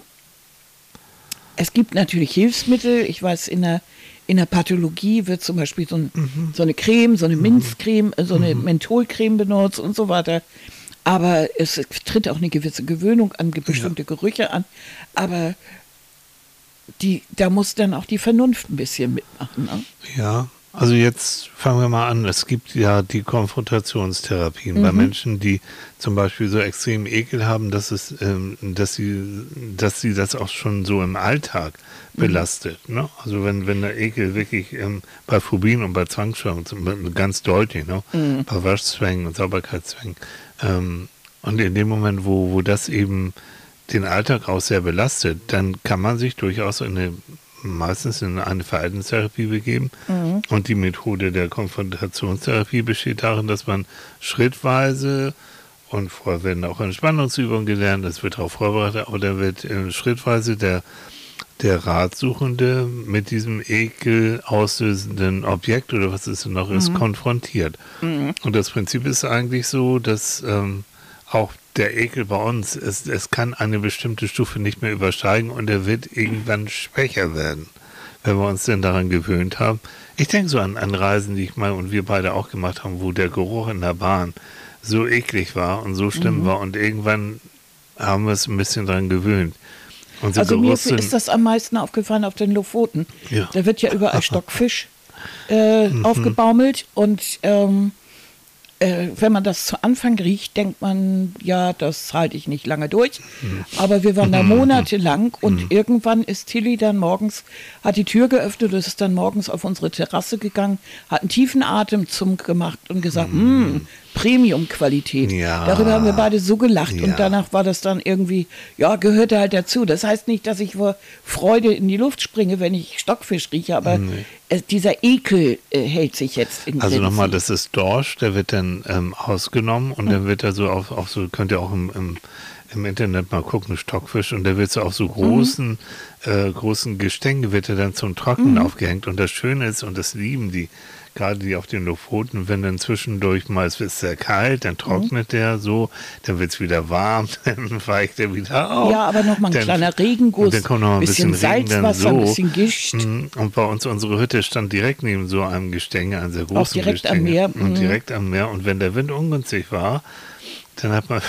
A: es gibt natürlich Hilfsmittel. Ich weiß, in der, in der Pathologie wird zum Beispiel so, ein, so eine Creme, so eine Minzcreme, äh, so eine Mentholcreme benutzt und so weiter. Aber es tritt auch eine gewisse Gewöhnung an bestimmte Gerüche an. Aber die, da muss dann auch die Vernunft ein bisschen mitmachen. Ne?
B: Ja, also jetzt fangen wir mal an. Es gibt ja die Konfrontationstherapien bei Menschen, die zum Beispiel so extrem Ekel haben, dass es, ähm, dass sie, dass sie das auch schon so im Alltag belastet. Ne? Also wenn, wenn der Ekel wirklich ähm, bei Phobien und bei Zwangsstörungen zum- ganz deutlich, ne? Bei Waschzwängen und Sauberkeitszwängen. Ähm, und in dem Moment, wo, wo das eben den Alltag auch sehr belastet, dann kann man sich durchaus in eine, meistens in eine Verhaltenstherapie begeben. Und die Methode der Konfrontationstherapie besteht darin, dass man schrittweise, und vorher werden auch Entspannungsübungen gelernt, das wird darauf vorbereitet, aber da wird äh, schrittweise der, der Ratsuchende mit diesem Ekel auslösenden Objekt oder was es denn noch ist, konfrontiert. Und das Prinzip ist eigentlich so, dass ähm, auch der Ekel bei uns, es, es kann eine bestimmte Stufe nicht mehr übersteigen und er wird irgendwann schwächer werden, wenn wir uns denn daran gewöhnt haben. Ich denke so an, an Reisen, die ich mal und wir beide auch gemacht haben, wo der Geruch in der Bahn so eklig war und so schlimm war und irgendwann haben wir es ein bisschen daran gewöhnt. Und so
A: Also mir
B: Geruchssinn-
A: ist das am meisten aufgefallen auf den Lofoten.
B: Ja.
A: Da wird ja überall Stockfisch äh, aufgebaumelt und ähm, äh, wenn man das zu Anfang riecht, denkt man, ja, das halte ich nicht lange durch. Aber wir waren da monatelang und irgendwann ist Tilly dann morgens, hat die Tür geöffnet und ist dann morgens auf unsere Terrasse gegangen, hat einen tiefen Atemzug gemacht und gesagt, mm. Premium-Qualität.
B: Ja.
A: Darüber haben wir beide so gelacht
B: Ja.
A: und danach war das dann irgendwie, ja, gehörte halt dazu. Das heißt nicht, dass ich vor Freude in die Luft springe, wenn ich Stockfisch rieche, aber
B: Nee.
A: äh, dieser Ekel äh, hält sich jetzt in
B: Also
A: Grenzen.
B: nochmal, das ist Dorsch, der wird dann ähm, ausgenommen und dann wird er so auf, auf so, könnt ihr auch im, im, im Internet mal gucken, Stockfisch, und der wird so auf so großen, äh, großen Gestänge wird er dann zum Trocknen aufgehängt. Und das Schöne ist, und das lieben die, gerade die auf den Lofoten, wenn dann zwischendurch mal, es wird sehr kalt, dann trocknet der so, dann wird es wieder warm, dann weicht er wieder auf.
A: Ja, aber noch mal ein
B: Dann-
A: kleiner Regenguss,
B: und dann kommt noch mal ein
A: bisschen
B: bisschen Regen dann
A: Salzwasser,
B: so.
A: ein bisschen Gischt.
B: Mm, Und bei uns, unsere Hütte stand direkt neben so einem Gestänge, einem sehr großen
A: direkt am
B: Gestänge.
A: Meer,
B: Und
A: mhm.
B: direkt am Meer. Und wenn der Wind ungünstig war, dann hat man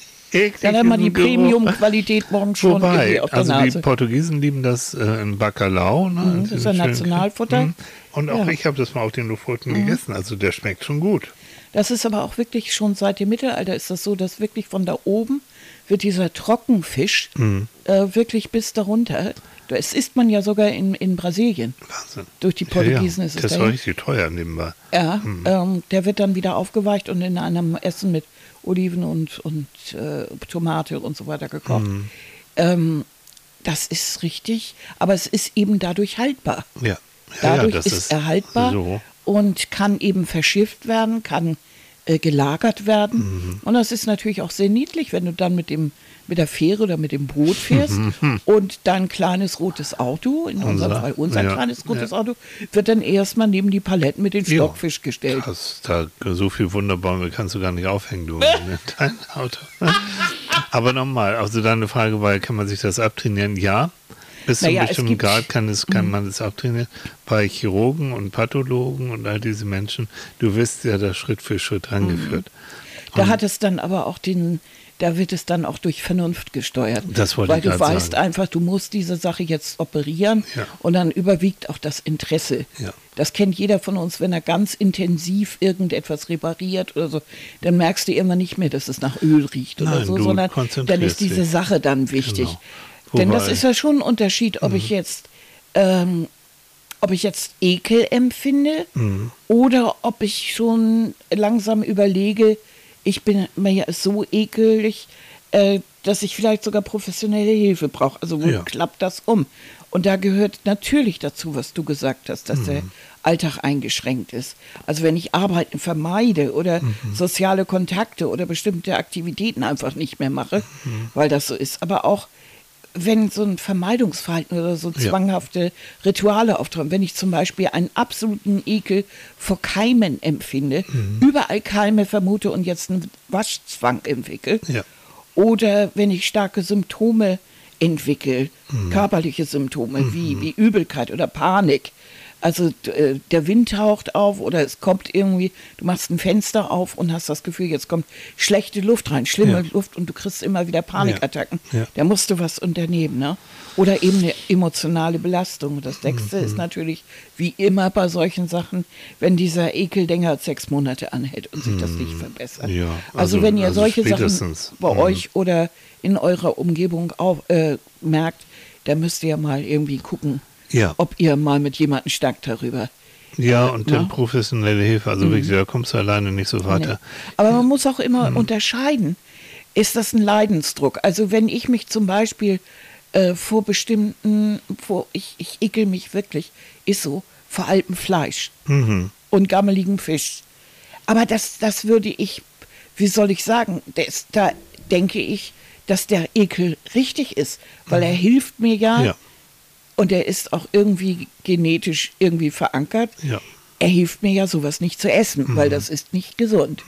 A: Dann hat man die
B: ekligen Geruch.
A: Premium-Qualität morgen schon irgendwie
B: Wobei,
A: auf der
B: also
A: Nase.
B: die Portugiesen lieben das äh, in Bacalhau. Ne?
A: Mhm, das ist ein
B: Schön-
A: Nationalfutter.
B: Mhm. Und auch
A: Ja. Mhm.
B: ich habe das mal auf den Lofoten gegessen. Also der schmeckt schon gut.
A: Das ist aber auch wirklich schon seit dem Mittelalter ist das so, dass wirklich von da oben wird dieser Trockenfisch
B: Mhm.
A: äh, wirklich bis darunter. Das isst man ja sogar in, in Brasilien.
B: Wahnsinn.
A: Durch die Portugiesen
B: ja, ja.
A: ist es
B: Das war
A: dahin.
B: richtig teuer nebenbei.
A: Ja,
B: Mhm.
A: ähm, der wird dann wieder aufgeweicht und in einem Essen mit Oliven und, und äh, Tomate und so weiter gekocht.
B: Mhm.
A: Ähm, das ist richtig, aber es ist eben dadurch haltbar.
B: Ja. Ja,
A: Dadurch
B: ja, das
A: ist er haltbar
B: so.
A: und kann eben verschifft werden, kann äh, gelagert werden.
B: Mhm.
A: Und das ist natürlich auch sehr niedlich, wenn du dann mit dem mit der Fähre oder mit dem Boot fährst und dein kleines rotes Auto, in unserem
B: Unser,
A: Fall unser
B: ja,
A: kleines rotes
B: ja.
A: Auto, wird dann erstmal neben die Paletten mit den
B: Ja.
A: Stockfisch gestellt.
B: Das, da so viel Wunderbäume kannst du gar nicht aufhängen, du, in dein Auto. Aber nochmal, also deine Frage war, kann man sich das abtrainieren? Ja, bis zu
A: Naja,
B: einem
A: es
B: bestimmten
A: gibt-
B: Grad kann, es, kann man das abtrainieren. Bei Chirurgen und Pathologen und all diese Menschen, du wirst ja da Schritt für Schritt rangeführt.
A: Da hat es dann aber auch den, da wird es dann auch durch Vernunft gesteuert.
B: Das wollte
A: Weil
B: ich
A: du
B: gerade
A: weißt
B: sagen.
A: einfach, du musst diese Sache jetzt operieren
B: Ja.
A: und dann überwiegt auch das Interesse.
B: Ja.
A: Das kennt jeder von uns, wenn er ganz intensiv irgendetwas repariert oder so, dann merkst du immer nicht mehr, dass es nach Öl riecht oder
B: Nein,
A: so,
B: du
A: sondern dann
B: konzentrierst
A: ist diese
B: dich.
A: Sache dann wichtig.
B: Genau.
A: Denn das
B: Wobei-
A: ist ja schon ein Unterschied, ob ich jetzt ähm, ob ich jetzt Ekel empfinde
B: Mhm.
A: oder ob ich schon langsam überlege, ich bin mir ja so ekelig, äh, dass ich vielleicht sogar professionelle Hilfe brauche. Also wo
B: Ja.
A: klappt das um? Und da gehört natürlich dazu, was du gesagt hast, dass der Alltag eingeschränkt ist. Also wenn ich Arbeiten vermeide oder soziale Kontakte oder bestimmte Aktivitäten einfach nicht mehr mache, weil das so ist. Aber auch wenn so ein Vermeidungsverhalten oder so
B: Ja.
A: zwanghafte Rituale auftauchen, wenn ich zum Beispiel einen absoluten Ekel vor Keimen empfinde, überall Keime vermute und jetzt einen Waschzwang entwickle,
B: Ja.
A: oder wenn ich starke Symptome entwickle, körperliche Symptome wie, wie Übelkeit oder Panik. Also d- äh, der Wind taucht auf oder es kommt irgendwie, du machst ein Fenster auf und hast das Gefühl, jetzt kommt schlechte Luft rein, schlimme
B: Ja.
A: Luft und du kriegst immer wieder Panikattacken.
B: Ja.
A: Da musst du was unternehmen. Ne? Oder eben eine emotionale Belastung. Und das Nächste ist natürlich, wie immer bei solchen Sachen, wenn dieser Ekel länger als sechs Monate anhält und sich das nicht verbessert.
B: Ja,
A: also,
B: also-
A: wenn ihr
B: also
A: solche Sachen
B: spätestens.
A: bei
B: Mhm.
A: euch oder in eurer Umgebung auch, äh, merkt, da müsst ihr mal irgendwie gucken,
B: Ja.
A: ob ihr mal mit jemandem stark darüber.
B: Ja, und
A: ne?
B: dann professionelle Hilfe. Also wirklich, da kommst du alleine nicht so weiter.
A: Nee. Aber man muss auch immer unterscheiden, ist das ein Leidensdruck? Also wenn ich mich zum Beispiel äh, vor bestimmten, vor, ich, ich ekel mich wirklich, ist so, vor altem Fleisch
B: Mhm.
A: und gammeligen Fisch. Aber das, das würde ich, wie soll ich sagen, das, da denke ich, dass der Ekel richtig ist, weil er hilft mir ja,
B: Ja.
A: und er ist auch irgendwie genetisch irgendwie verankert.
B: Ja.
A: Er hilft mir ja, sowas nicht zu essen, weil das ist nicht gesund.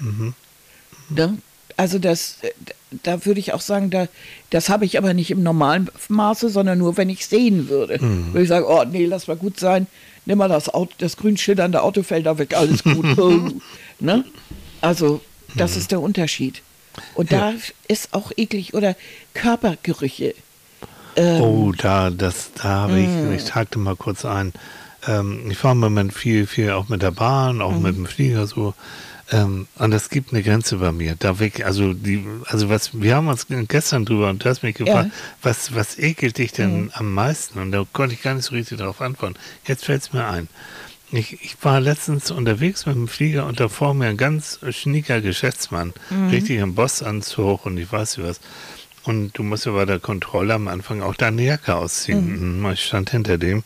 A: Ne? Also das, äh, da würde ich auch sagen, da, das habe ich aber nicht im normalen Maße, sondern nur, wenn ich sehen würde. Würde ich sagen, oh nee, lass mal gut sein, nimm mal das, Auto, das grün schillernde Autofelder weg, alles gut. Oh. Ne? Also das ist der Unterschied. Und
B: Ja.
A: da ist auch eklig oder Körpergerüche. Ähm,
B: oh, da, das, da habe ich, ich hakte mal kurz ein. Ähm, ich fahre im Moment viel, viel auch mit der Bahn, auch mit dem Flieger so. Ähm, und es gibt eine Grenze bei mir. Da weg, also die, also was, wir haben uns gestern drüber und du hast mich gefragt,
A: Ja.
B: was, was ekelt dich denn am meisten? Und da konnte ich gar nicht so richtig darauf antworten. Jetzt fällt es mir ein. Ich, ich war letztens unterwegs mit dem Flieger und da vor mir ein ganz schnieker Geschäftsmann, richtig im Bossanzug und ich weiß nicht was. Und du musst ja bei der Kontrolle am Anfang auch deine Jacke ausziehen. Mhm. Ich stand hinter dem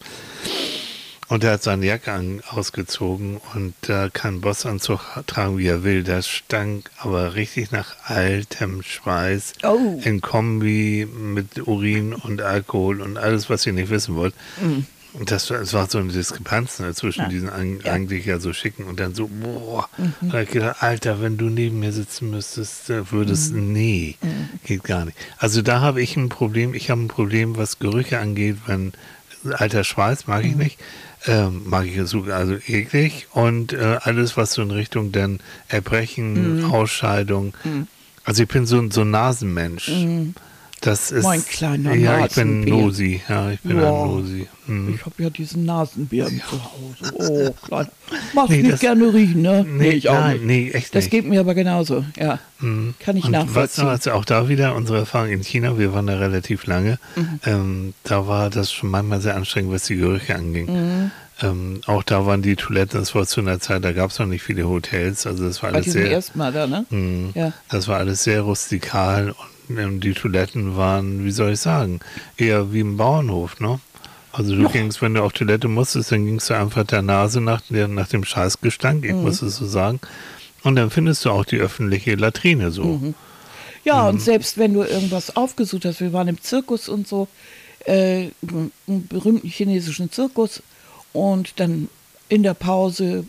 B: und er hat seine Jacke an, ausgezogen und äh, kann Bossanzug tragen, wie er will. Das stank aber richtig nach altem Schweiß
A: Oh.
B: in Kombi mit Urin und Alkohol und alles, was ihr nicht wissen wollt. Mhm. Und das, das war so eine Diskrepanz ne, zwischen
A: Ja.
B: diesen an,
A: Ja.
B: eigentlich ja so schicken und dann so, boah. Mhm. Und da hab ich gedacht, Alter, wenn du neben mir sitzen müsstest, äh, würdest, mhm. nee, mhm. geht gar nicht. Also da habe ich ein Problem, ich habe ein Problem, was Gerüche angeht, wenn alter Schweiß mag ich mhm. nicht, ähm, mag ich sogar also eklig und äh, alles, was so in Richtung dann Erbrechen, mhm. Ausscheidung, mhm. also ich bin so, so ein Nasenmensch. Mhm. Das ist,
A: mein kleiner
B: ja, ich bin
A: Nasenbär.
B: Nosi, ja, ich bin
A: Ja.
B: ein Nosi. Hm.
A: Ich habe ja diesen Nasenbären zu Hause. Oh, klein. Machst
B: Nee,
A: nicht
B: das-
A: gerne riechen, ne?
B: Nee,
A: ich auch
B: nein,
A: nicht.
B: nee, echt
A: Das
B: nicht.
A: geht mir aber genauso, ja.
B: Mhm.
A: Kann ich
B: Und
A: nachvollziehen.
B: weißt du, also auch da wieder unsere Erfahrung in China, wir waren da relativ lange,
A: Mhm.
B: ähm, da war das schon manchmal sehr anstrengend, was die Gerüche anging.
A: Mhm.
B: Ähm, auch da waren die Toiletten, das war zu einer Zeit, da gab es noch nicht viele Hotels, also das war
A: Bei
B: alles
A: diesem
B: sehr,
A: ersten Mal da, ne?
B: Mhm.
A: Ja.
B: das war alles sehr rustikal und ähm, die Toiletten waren, wie soll ich sagen, eher wie im Bauernhof, ne? Also du
A: Ja.
B: gingst, wenn du auf Toilette musstest, dann gingst du einfach der Nase nach, der, nach dem Scheißgestank, ich
A: Mhm.
B: muss es so sagen. Und dann findest du auch die öffentliche Latrine so.
A: Mhm. Ja, und selbst wenn du irgendwas aufgesucht hast, wir waren im Zirkus und so, äh, einen berühmten chinesischen Zirkus und dann in der Pause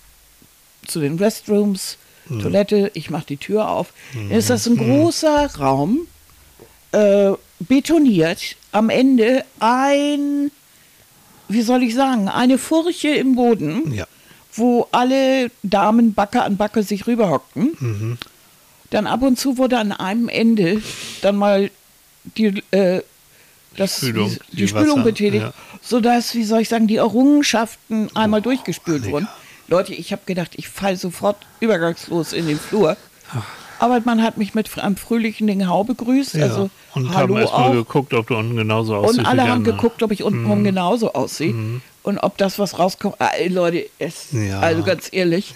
A: zu den Restrooms, Toilette, ich mache die Tür auf, dann ist das ein großer Raum, äh, betoniert, am Ende ein, wie soll ich sagen, eine Furche im Boden,
B: Ja.
A: wo alle Damen Backe an Backe sich rüberhockten. Dann ab und zu wurde an einem Ende dann mal die, äh, das,
B: Spülung,
A: die, die,
B: die
A: Spülung
B: Wasser,
A: betätigt,
B: ja.
A: sodass, wie soll ich sagen, die Errungenschaften einmal durchgespült
B: Annika.
A: wurden. Leute, ich habe gedacht, ich falle sofort übergangslos in den Flur. Aber man hat mich mit einem fröhlichen Ding Hau begrüßt.
B: Ja.
A: Also
B: und haben
A: Hallo
B: erstmal
A: auch.
B: geguckt, ob du unten genauso aussiehst.
A: Und
B: wie
A: alle
B: die
A: haben
B: anderen.
A: geguckt, ob ich untenrum genauso aussehe. Und ob das, was rauskommt. Ah, ey, Leute, es,
B: Ja.
A: also ganz ehrlich,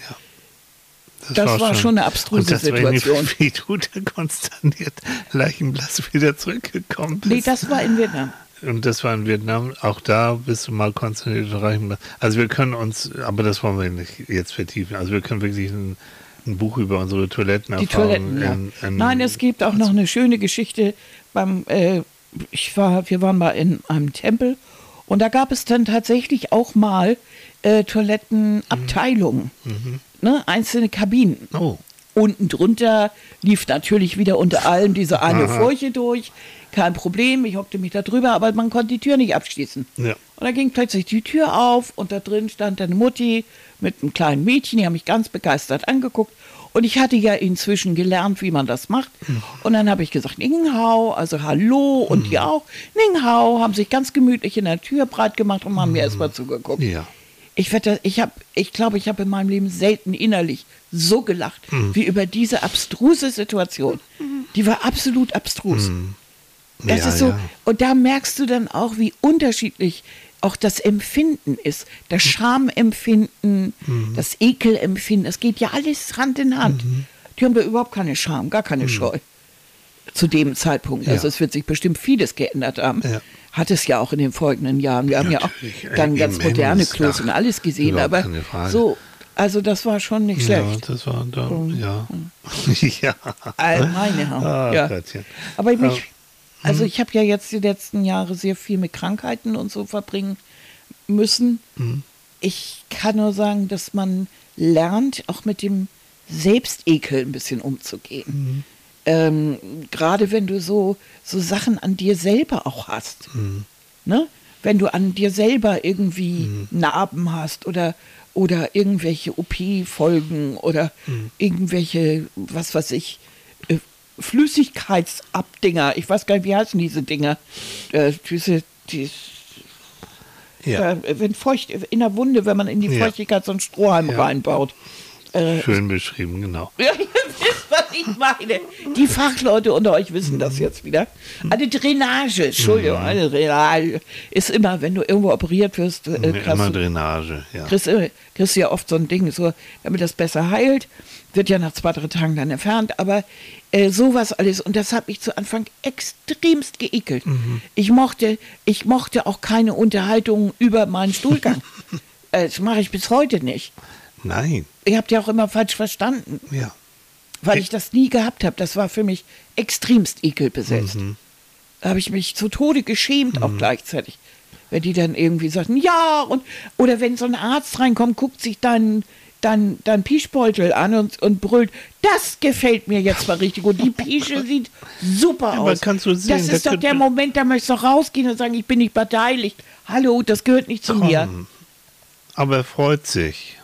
A: das war schon eine abstruse
B: und das war
A: Situation.
B: Nicht, wie du da konsterniert leichenblass wieder zurückgekommen bist.
A: Nee, das war in Vietnam.
B: Und das war in Vietnam. Auch da bist du mal konsterniert leichenblass. Also wir können uns, aber das wollen wir nicht jetzt vertiefen. Also wir können wirklich ein, ein Buch über unsere
A: Die
B: Toilettenerfahrungen.
A: Toiletten, ja.
B: in, in,
A: Nein, es gibt auch noch eine schöne Geschichte. Beim, äh, ich war, wir waren mal in einem Tempel und da gab es dann tatsächlich auch mal äh, Toilettenabteilungen, ne, einzelne Kabinen.
B: Oh.
A: Unten drunter lief natürlich wieder unter allem diese eine Furche durch. Kein Problem, ich hockte mich da drüber, aber man konnte die Tür nicht abschließen.
B: Ja.
A: Und da ging plötzlich die Tür auf und da drin stand eine Mutti mit einem kleinen Mädchen, die haben mich ganz begeistert angeguckt. Und ich hatte ja inzwischen gelernt, wie man das macht. Und dann habe ich gesagt, Ning Hao, also Hallo und die auch. Ning Hao, haben sich ganz gemütlich in der Tür breit gemacht und haben mir erstmal zugeguckt.
B: Ja.
A: Ich wette, ich habe, ich glaube, ich habe in meinem Leben selten innerlich so gelacht wie über diese abstruse Situation. Die war absolut abstrus. Das
B: Ja,
A: ist so,
B: ja.
A: und da merkst du dann auch, wie unterschiedlich auch das Empfinden ist. Das Schamempfinden, das Ekelempfinden, das geht ja alles Hand in Hand. Die haben da überhaupt keine Scham, gar keine Scheu. Zu dem Zeitpunkt. Also
B: Ja.
A: es wird sich bestimmt vieles geändert haben.
B: Ja.
A: Hat es ja auch in den folgenden Jahren. Wir haben
B: Natürlich,
A: ja auch dann
B: äh,
A: ganz
B: immens.
A: moderne Klos
B: Ach,
A: und alles gesehen.
B: überhaupt
A: Aber
B: keine Frage.
A: so, also das war schon nicht
B: Ja,
A: schlecht.
B: das war da, ja. ja.
A: All meine Herren.
B: Ah,
A: ja.
B: Gottchen.
A: Aber ich mich,
B: Ähm,
A: also ich habe ja jetzt die letzten Jahre sehr viel mit Krankheiten und so verbringen müssen. Ich kann nur sagen, dass man lernt, auch mit dem Selbstekel ein bisschen umzugehen. Ähm, gerade wenn du so, so Sachen an dir selber auch hast. Ne? Wenn du an dir selber irgendwie Narben hast oder, oder irgendwelche O P-Folgen oder irgendwelche, was weiß ich, äh, Flüssigkeitsabdinger, ich weiß gar nicht, wie heißen diese Dinger, äh, diese, die,
B: Ja.
A: äh, wenn feucht, in der Wunde, wenn man in die
B: Ja.
A: Feuchtigkeit so einen Strohhalm
B: Ja.
A: reinbaut. Äh,
B: Schön beschrieben, genau.
A: Ja, ihr wisst, was ich meine. Die Fachleute unter euch wissen das jetzt wieder. Eine Drainage, Entschuldigung, eine Drainage ist immer, wenn du irgendwo operiert wirst, äh, kriegst,
B: Immer
A: du,
B: Drainage, ja.
A: kriegst, du- kriegst du ja oft so ein Ding, so, damit das besser heilt, wird ja nach zwei, drei Tagen dann entfernt, aber äh, sowas alles, und das hat mich zu Anfang extremst geekelt. Ich mochte, ich mochte auch keine Unterhaltung über meinen Stuhlgang. äh, das mache ich bis heute nicht.
B: Nein,
A: Ihr habt ja auch immer falsch verstanden,
B: ja.
A: weil ich das nie gehabt habe. Das war für mich extremst ekelbesetzt.
B: Mhm.
A: Da habe ich mich zu Tode geschämt, auch gleichzeitig. Wenn die dann irgendwie sagten, ja, und oder wenn so ein Arzt reinkommt, guckt sich dann dann, dann Pischbeutel an und, und brüllt, das gefällt mir jetzt mal richtig gut. Die Pische sieht super
B: Ja, aber
A: aus.
B: kannst du sehen,
A: das
B: da
A: ist doch
B: könnte-
A: der Moment, da möchtest du doch rausgehen und sagen, ich bin nicht beteiligt. Hallo, das gehört nicht zu mir.
B: Komm. Aber er freut sich.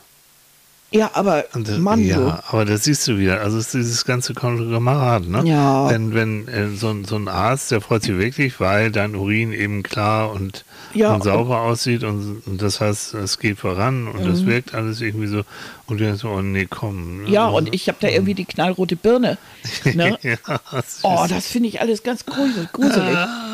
A: Ja, aber
B: Und das,
A: Mann,
B: ja,
A: du.
B: aber das siehst du wieder. Also es ist dieses ganze Konglomerat, ne?
A: Ja.
B: Wenn, wenn äh, so, ein- so ein Arzt, der freut sich wirklich, weil dein Urin eben klar und,
A: Ja,
B: und sauber aussieht und, und das heißt, es geht voran und das wirkt alles irgendwie so. Und du denkst so, oh nee, komm. Ne?
A: Ja, und ich habe da irgendwie die knallrote Birne. Ne?
B: ja, das
A: Oh,
B: ist-
A: das finde ich alles ganz gruselig. gruselig.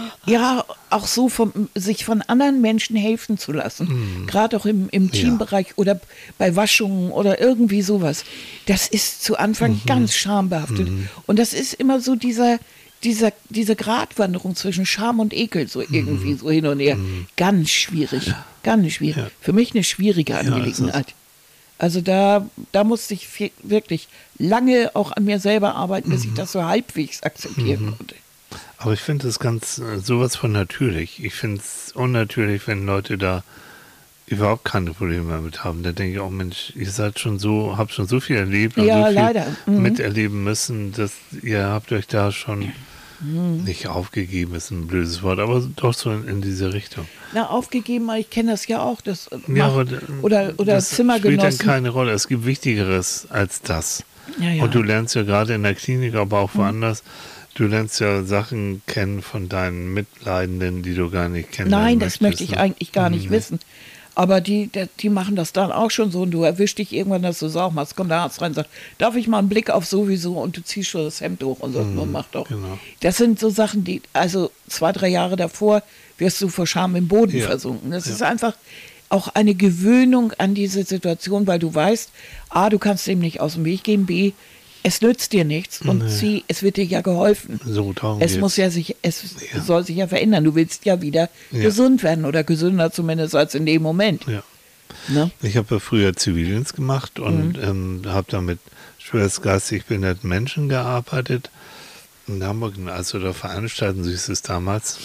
A: Ja, auch so vom, sich von anderen Menschen helfen zu lassen. Gerade auch im, im Teambereich oder bei Waschungen oder irgendwie sowas. Das ist zu Anfang ganz schambehaftet. Und das ist immer so dieser, dieser, diese Gratwanderung zwischen Scham und Ekel, so irgendwie so hin und her. Ganz schwierig. Ganz schwierig.
B: Ja.
A: Für mich eine schwierige
B: ist es.
A: Angelegenheit. Also da, da musste ich viel, wirklich lange auch an mir selber arbeiten, bis ich das so halbwegs akzeptieren konnte.
B: Aber ich finde es ganz äh, sowas von natürlich. Ich finde es unnatürlich, wenn Leute da überhaupt keine Probleme damit haben. Da denke ich auch, Mensch, ihr seid schon so, habt schon so viel erlebt und
A: Ja,
B: so viel
A: leider. Mhm.
B: miterleben müssen, dass ihr habt euch da schon nicht aufgegeben, ist ein blödes Wort, aber doch so in, in diese Richtung.
A: Na, aufgegeben, ich kenne das ja auch. Das
B: Ja,
A: mach,
B: aber d-
A: oder oder
B: das spielt dann
A: Zimmergenossen.
B: keine Rolle. Es gibt Wichtigeres als das.
A: Ja, ja.
B: Und du lernst ja gerade in der Klinik, aber auch woanders, du lernst ja Sachen kennen von deinen Mitleidenden, die du gar nicht kennst.
A: Nein, das möchte ich
B: ne?
A: eigentlich gar nicht
B: Mhm.
A: wissen. Aber die, die, die machen das dann auch schon so und du erwischst dich irgendwann, dass du es auch machst. Kommt der Arzt rein und sagt, darf ich mal einen Blick auf sowieso und du ziehst schon das Hemd hoch und sagst, mhm, mach doch.
B: genau.
A: Das sind so Sachen, die, also zwei, drei Jahre davor wirst du vor Scham im Boden
B: Ja.
A: versunken. Das
B: Ja.
A: ist einfach auch eine Gewöhnung an diese Situation, weil du weißt, A, du kannst dem nicht aus dem Weg gehen, B, es nützt dir nichts und
B: Nee.
A: C, es wird dir ja geholfen.
B: So, darum
A: Es
B: geht's.
A: muss ja sich, es
B: Ja.
A: soll sich ja verändern. Du willst ja wieder
B: Ja.
A: gesund werden oder gesünder zumindest als in dem Moment.
B: Ja.
A: Ne?
B: Ich habe ja früher Zivildienst gemacht und ähm, habe da mit schwerst geistig behinderten Menschen gearbeitet. In Hamburg, also da veranstalten sie es damals.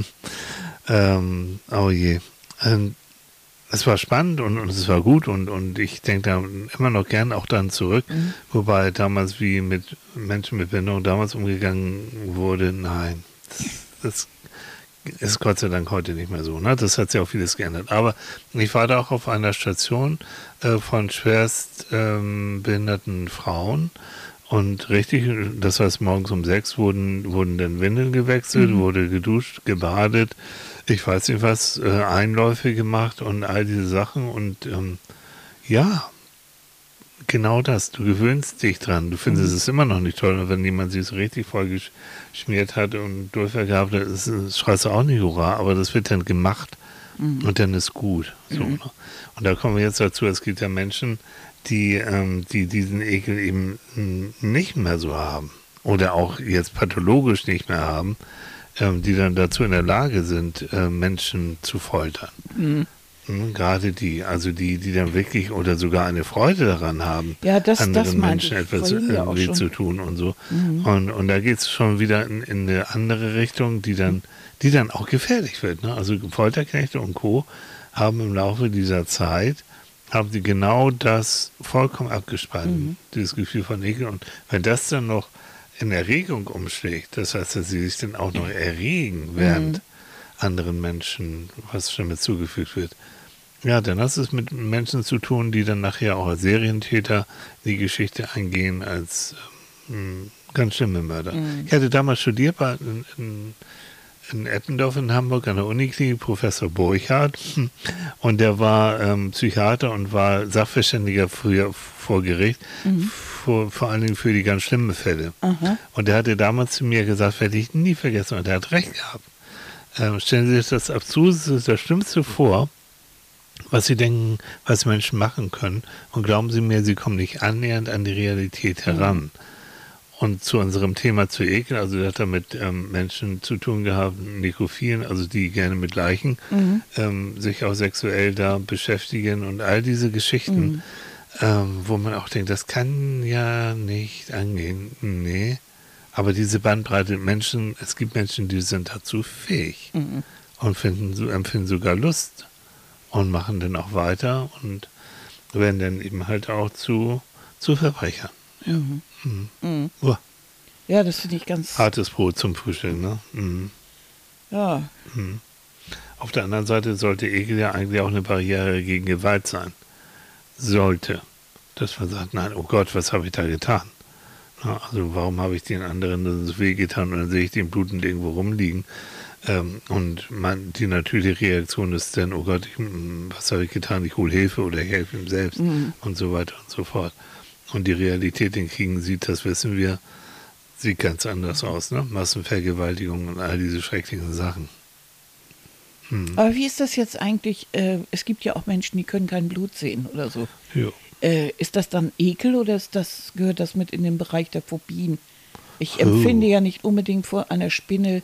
B: ähm, oh je. Ähm, es war spannend und, und es war gut und, und ich denke da immer noch gern auch dann zurück.
A: Mhm.
B: Wobei damals wie mit Menschen mit Behinderung damals umgegangen wurde, nein, das, das ist Gott sei Dank heute nicht mehr so. Ne? Das hat sich auch vieles geändert. Aber ich war da auch auf einer Station äh, von schwerst ähm, behinderten Frauen. Und richtig, das heißt, morgens um sechs wurden, wurden dann Windeln gewechselt,
A: Mhm.
B: wurde geduscht, gebadet, ich weiß nicht was, äh, Einläufe gemacht und all diese Sachen. Und ähm, ja, genau das. Du gewöhnst dich dran. Du findest
A: Mhm.
B: es immer noch nicht toll, wenn jemand sich so richtig voll geschmiert hat und Durchfall gehabt hat, das, das schreist du auch nicht hurra, aber das wird dann gemacht und dann ist gut. So, ne? Und da kommen wir jetzt dazu, es gibt ja Menschen, die, ähm, die diesen Ekel eben mm, nicht mehr so haben oder auch jetzt pathologisch nicht mehr haben, ähm, die dann dazu in der Lage sind, äh, Menschen zu foltern. Mhm, gerade die, also die, die dann wirklich oder sogar eine Freude daran haben,
A: Ja, das- das
B: anderen
A: meinte
B: Menschen
A: ich
B: etwas
A: vorhin ja auch
B: irgendwie
A: schon.
B: zu tun und so. Und, und da geht es schon wieder in, in eine andere Richtung, die dann, die dann auch gefährlich wird. Ne? Also Folterknechte und Co. haben im Laufe dieser Zeit haben sie genau das vollkommen abgespalten, dieses Gefühl von Ekel. Und wenn das dann noch in Erregung umschlägt, das heißt, dass sie sich dann auch noch erregen, während anderen Menschen was Schlimmes zugefügt wird, ja, dann hast du es mit Menschen zu tun, die dann nachher auch als Serientäter in die Geschichte eingehen, als ähm, Ganz schlimme Mörder.
A: Mhm.
B: Ich hatte damals studiert bei, in, in, in Eppendorf in Hamburg an der Uniklinik, Professor Burchardt. Und der war ähm, Psychiater und war Sachverständiger früher vor Gericht, mhm. vor, vor allen Dingen für die ganz schlimmen Fälle. Aha. Und der hatte damals zu mir gesagt, werde ich nie vergessen, und er hat recht gehabt. Ähm, stellen Sie sich das Absurdeste, das Schlimmste vor, was Sie denken, was Menschen machen können. Und glauben Sie mir, Sie kommen nicht annähernd an die Realität heran. Mhm. Und zu unserem Thema zu Ekel, also das hat er mit ähm, Menschen zu tun gehabt, Nekrophilen, also die gerne mit Leichen mhm. ähm, sich auch sexuell da beschäftigen und all diese Geschichten, mhm. ähm, wo man auch denkt, das kann ja nicht angehen. Nee, aber diese Bandbreite Menschen, es gibt Menschen, die sind dazu fähig mhm. und finden, empfinden sogar Lust und machen dann auch weiter und werden dann eben halt auch zu, zu Verbrechern.
A: Mhm.
B: Mhm.
A: Mhm.
B: Uah.
A: Ja, das finde ich ganz...
B: Hartes Brot zum Frühstück, ne? Mhm.
A: Ja.
B: Mhm. Auf der anderen Seite sollte Ekel ja eigentlich auch eine Barriere gegen Gewalt sein. Sollte. Dass man sagt, nein, oh Gott, was habe ich da getan? Na, also warum habe ich den anderen so weh getan und dann sehe ich den blutend irgendwo rumliegen? Ähm, und man, die natürliche Reaktion ist dann, oh Gott, ich, was habe ich getan? Ich hole Hilfe oder ich helfe ihm selbst mhm. und so weiter und so fort. Und die Realität in Kriegen sieht, das wissen wir, sieht ganz anders aus, ne? Massenvergewaltigung und all diese schrecklichen Sachen. Hm.
A: Aber wie ist das jetzt eigentlich? Äh, es gibt ja auch Menschen, die können kein Blut sehen oder so.
B: Jo.
A: Äh, ist das dann Ekel oder ist das, gehört das mit in den Bereich der Phobien? Ich empfinde oh. ja nicht unbedingt vor einer Spinne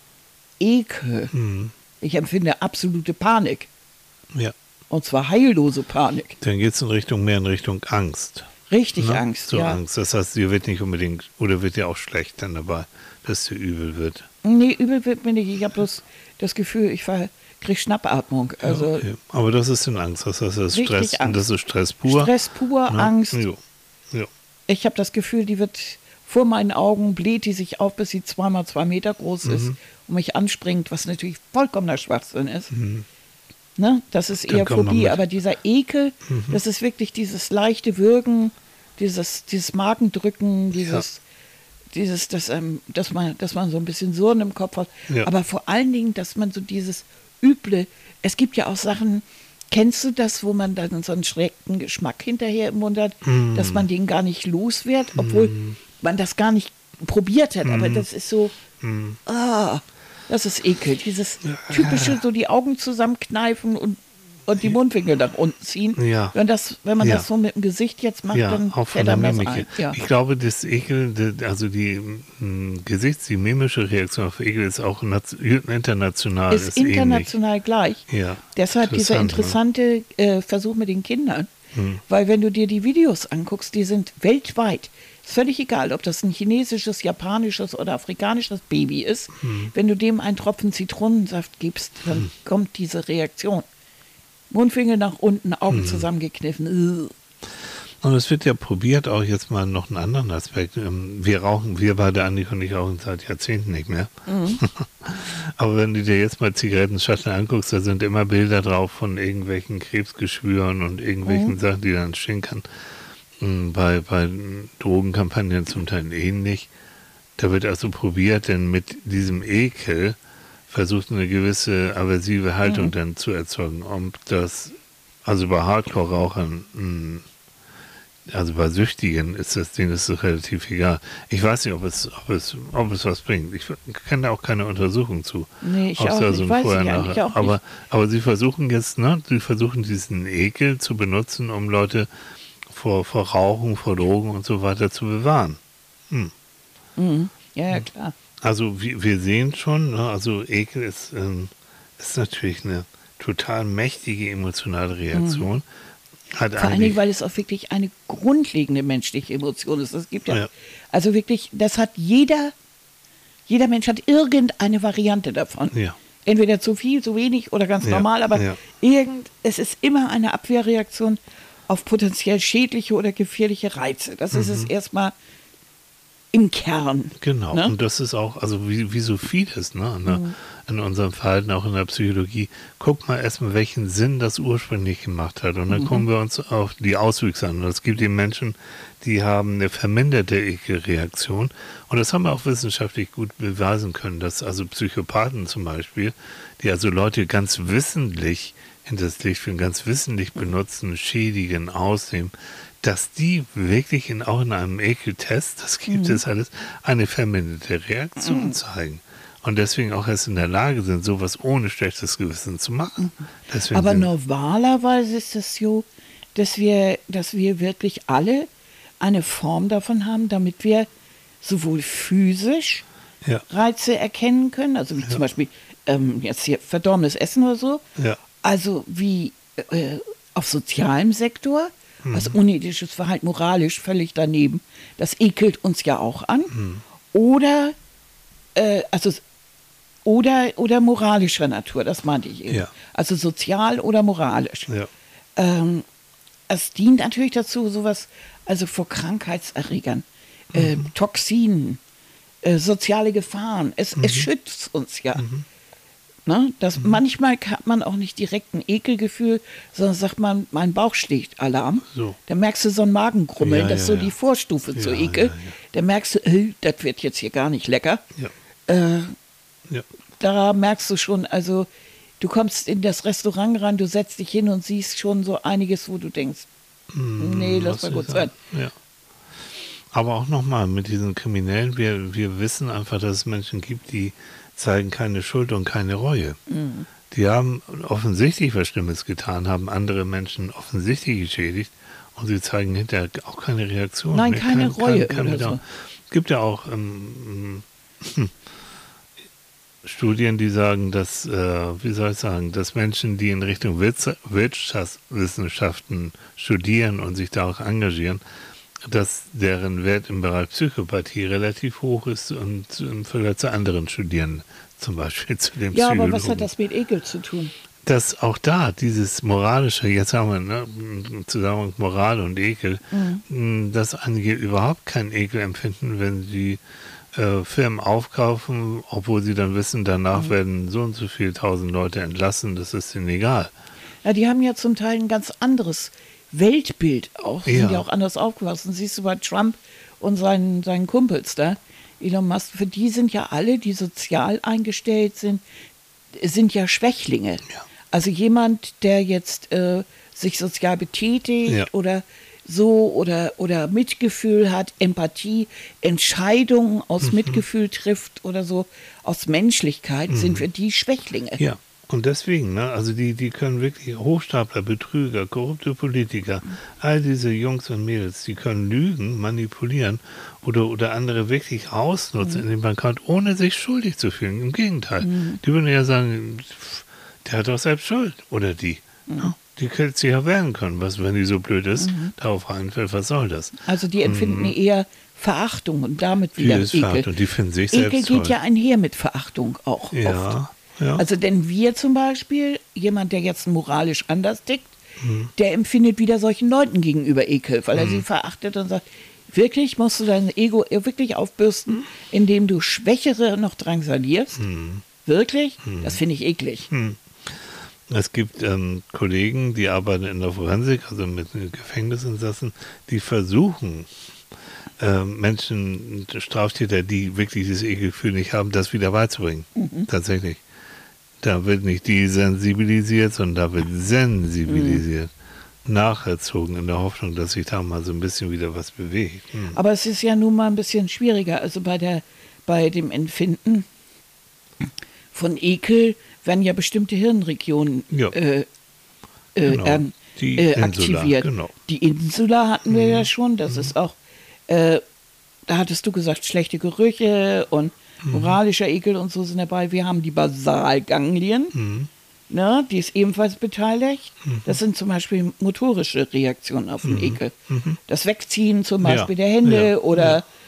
A: Ekel. Hm. Ich empfinde absolute Panik.
B: Ja.
A: Und zwar heillose Panik.
B: Dann geht es in Richtung, mehr in Richtung Angst.
A: Richtig
B: ne?
A: Angst,
B: so
A: ja.
B: Angst. Das heißt, dir wird nicht unbedingt, oder wird dir auch schlecht dann dabei, dass dir übel wird?
A: Nee, übel wird mir nicht. Ich habe bloß das Gefühl, ich kriege Schnappatmung. Also
B: ja, okay. Aber das ist dann Angst. Das heißt, das ist Stress,
A: Angst.
B: Und das ist Stress pur.
A: Stress pur,
B: ne?
A: Angst.
B: Jo. Jo.
A: Ich habe das Gefühl, die wird vor meinen Augen, bläht die sich auf, bis sie zweimal zwei Meter groß ist mhm. und mich anspringt, was natürlich vollkommener Schwachsinn ist. Mhm. Ne? Das ist eher Phobie, aber dieser Ekel, mhm. das ist wirklich dieses leichte Würgen, dieses, dieses Magendrücken, dieses, ja. dieses, dass, ähm, dass, man, dass man so ein bisschen Surren im Kopf hat, ja. aber vor allen Dingen, dass man so dieses Üble, es gibt ja auch Sachen, kennst du das, wo man dann so einen schrecklichen Geschmack hinterher im Mund hat, mm. dass man den gar nicht los wird, obwohl mm. man das gar nicht probiert hat, mm. aber das ist so, mm. ah, das ist Ekel, dieses typische, so die Augen zusammenkneifen und und die Mundwinkel nach unten ziehen. Ja. Wenn, das, wenn man ja. das so mit dem Gesicht jetzt macht, ja, dann
B: auch
A: fällt
B: von der
A: einem
B: Mimik.
A: das ein. Ja.
B: Ich glaube, das Ekel, also die m, Gesichts-, die mimische Reaktion auf Ekel ist auch international.
A: Ist, ist international ähnlich. Gleich.
B: Ja.
A: Deshalb dieser interessante äh, Versuch mit den Kindern. Hm. Weil wenn du dir die Videos anguckst, die sind weltweit. Ist völlig egal, ob das ein chinesisches, japanisches oder afrikanisches Baby ist. Hm. Wenn du dem einen Tropfen Zitronensaft gibst, dann hm. kommt diese Reaktion. Mundwinkel nach unten, Augen hm. zusammengekniffen.
B: Und es wird ja probiert, auch jetzt mal noch einen anderen Aspekt. Wir rauchen, wir beide, Andi und ich, rauchen seit Jahrzehnten nicht mehr. Mhm. Aber wenn du dir jetzt mal Zigarettenschachteln anguckst, da sind immer Bilder drauf von irgendwelchen Krebsgeschwüren und irgendwelchen mhm. Sachen, die dann entstehen kann. Bei, bei Drogenkampagnen zum Teil ähnlich. Da wird also probiert, denn mit diesem Ekel versucht eine gewisse aversive Haltung mhm. dann zu erzeugen. Ob das, also bei Hardcore-Rauchern, also bei Süchtigen ist das denen ist es relativ egal. Ich weiß nicht, ob es, ob es, ob es was bringt. Ich kenne da auch keine Untersuchung zu.
A: Nee, ich auch nicht.
B: So
A: weiß ich eigentlich auch
B: aber,
A: nicht.
B: aber sie versuchen jetzt, ne, sie versuchen diesen Ekel zu benutzen, um Leute vor, vor Rauchen, vor Drogen und so weiter zu bewahren. Hm.
A: Mhm. Ja, ja, klar.
B: Also wir, wir sehen schon, ne, also Ekel ist, ähm, ist natürlich eine total mächtige emotionale Reaktion. Mhm. Hat
A: Vor allen Dingen, weil es auch wirklich eine grundlegende menschliche Emotion ist. Es gibt ja, ja, also wirklich, das hat jeder, jeder Mensch hat irgendeine Variante davon.
B: Ja.
A: Entweder zu viel, zu wenig oder ganz ja, normal, aber ja. irgend, es ist immer eine Abwehrreaktion auf potenziell schädliche oder gefährliche Reize. Das mhm. ist es erstmal im Kern.
B: Genau,
A: ne?
B: Und das ist auch, also wie, wie so vieles, ne? ne? Mhm. an unserem Verhalten, auch in der Psychologie. Guck mal erstmal, welchen Sinn das ursprünglich gemacht hat. Und dann mhm. kommen wir uns auf die Auswüchse an. Und es gibt die Menschen, die haben eine verminderte Ekelreaktion. Und das haben wir auch wissenschaftlich gut beweisen können, dass also Psychopathen zum Beispiel, die also Leute ganz wissentlich hinters Licht führen, ganz wissentlich benutzen, schädigen, ausnehmen, dass die wirklich in, auch in einem Ekeltest, das gibt mhm. es alles, eine verminderte Reaktion mhm. zeigen. Und deswegen auch erst in der Lage sind, sowas ohne schlechtes Gewissen zu machen. Deswegen
A: Aber normalerweise ist es so, dass wir, dass wir wirklich alle eine Form davon haben, damit wir sowohl physisch ja. Reize erkennen können, also wie ja. zum Beispiel ähm, jetzt hier verdorbenes Essen oder so,
B: ja.
A: also wie äh, auf sozialem Sektor, mhm. also unethisches Verhalten, moralisch völlig daneben, das ekelt uns ja auch an, mhm. oder äh, also oder, oder moralischer Natur, das meinte ich eben.
B: Ja.
A: Also sozial oder moralisch.
B: Ja. Ähm,
A: es dient natürlich dazu, sowas, also vor Krankheitserregern, mhm. äh, Toxinen, äh, soziale Gefahren. Es, mhm. es schützt uns ja. Mhm. Ne? Das, mhm. Manchmal hat man auch nicht direkt ein Ekelgefühl, sondern sagt man, mein Bauch schlägt Alarm. So. Da merkst du so ein Magengrummeln, ja, das ist ja, so ja. die Vorstufe ja, zu Ekel. Ja, ja. Da merkst du, äh, das wird jetzt hier gar nicht lecker.
B: Ja.
A: Äh,
B: Ja.
A: Da merkst du schon, also du kommst in das Restaurant ran, du setzt dich hin und siehst schon so einiges, wo du denkst, mm, nee, lass mal gut sein.
B: Ja. Aber auch nochmal mit diesen Kriminellen, wir, wir wissen einfach, dass es Menschen gibt, die zeigen keine Schuld und keine Reue. Mm. Die haben offensichtlich was Schlimmes getan, haben andere Menschen offensichtlich geschädigt und sie zeigen hinterher auch keine Reaktion.
A: Nein, keine
B: kein,
A: Reue
B: kein, kein
A: oder so.
B: Es gibt ja auch ähm, Studien, die sagen, dass, äh, wie soll ich sagen, dass Menschen, die in Richtung Wirtschaftswissenschaften studieren und sich da auch engagieren, dass deren Wert im Bereich Psychopathie relativ hoch ist und im Vergleich zu anderen Studierenden, zum Beispiel zu dem
A: Ja,
B: Psychologen.
A: aber was hat das mit Ekel zu tun?
B: Dass auch da dieses moralische, jetzt haben wir ne, Zusammenhang Moral und Ekel, mhm. dass einige überhaupt keinen Ekel empfinden, wenn sie äh, Firmen aufkaufen, obwohl sie dann wissen, danach mhm. werden so und so viele tausend Leute entlassen, das ist ihnen egal.
A: Ja, die haben ja zum Teil ein ganz anderes Weltbild auch, die
B: ja.
A: sind ja auch anders aufgewachsen. Siehst du bei Trump und seinen, seinen Kumpels da, Elon Musk, für die sind ja alle, die sozial eingestellt sind, sind ja Schwächlinge.
B: Ja.
A: Also jemand, der jetzt äh, sich sozial betätigt
B: ja.
A: oder so oder, oder Mitgefühl hat, Empathie, Entscheidungen aus mhm. Mitgefühl trifft oder so, aus Menschlichkeit, mhm. sind für die Schwächlinge.
B: Ja, und deswegen, ne, also die, die können wirklich Hochstapler, Betrüger, korrupte Politiker, mhm. all diese Jungs und Mädels, die können lügen, manipulieren oder, oder andere wirklich ausnutzen mhm. in dem Bankrott, ohne sich schuldig zu fühlen. Im Gegenteil. Mhm. Die würden ja sagen, der hat doch selbst Schuld. Oder die. Mhm. Ja, die hätte sich ja wehren können. Was, wenn die so blöd ist, mhm. darauf reinfällt, was soll das?
A: Also die empfinden mhm. eher Verachtung und damit wieder
B: Ekel.
A: Verachtung.
B: Die finden sich
A: Ekel
B: selbst
A: geht
B: toll.
A: ja einher mit Verachtung auch
B: ja,
A: oft.
B: Ja.
A: Also denn wir zum Beispiel, jemand, der jetzt moralisch anders tickt, mhm. der empfindet wieder solchen Leuten gegenüber Ekel, weil er mhm. sie verachtet und sagt, wirklich musst du dein Ego wirklich aufbürsten, mhm. indem du Schwächere noch drangsalierst? Mhm. Wirklich? Mhm. Das finde ich eklig.
B: Mhm. Es gibt ähm, Kollegen, die arbeiten in der Forensik, also mit Gefängnisinsassen, die versuchen, äh, Menschen, Straftäter, die wirklich dieses Ekelgefühl nicht haben, das wieder beizubringen. Mhm. Tatsächlich. Da wird nicht desensibilisiert, sondern da wird sensibilisiert. Mhm. Nacherzogen in der Hoffnung, dass sich da mal so ein bisschen wieder was bewegt. Mhm.
A: Aber es ist ja nun mal ein bisschen schwieriger. Also bei der, bei dem Empfinden von Ekel werden ja bestimmte Hirnregionen ja. äh, äh,
B: genau.
A: äh,
B: die
A: äh,
B: Insula,
A: aktiviert.
B: Genau.
A: Die Insula hatten wir mhm. ja schon, das mhm. ist auch, äh, da hattest du gesagt, schlechte Gerüche und mhm. moralischer Ekel und so sind dabei. Wir haben die Basalganglien, mhm. ne, die ist ebenfalls beteiligt. Mhm. Das sind zum Beispiel motorische Reaktionen auf den mhm. Ekel. Mhm. Das Wegziehen zum Beispiel ja. der Hände ja. oder
B: ja.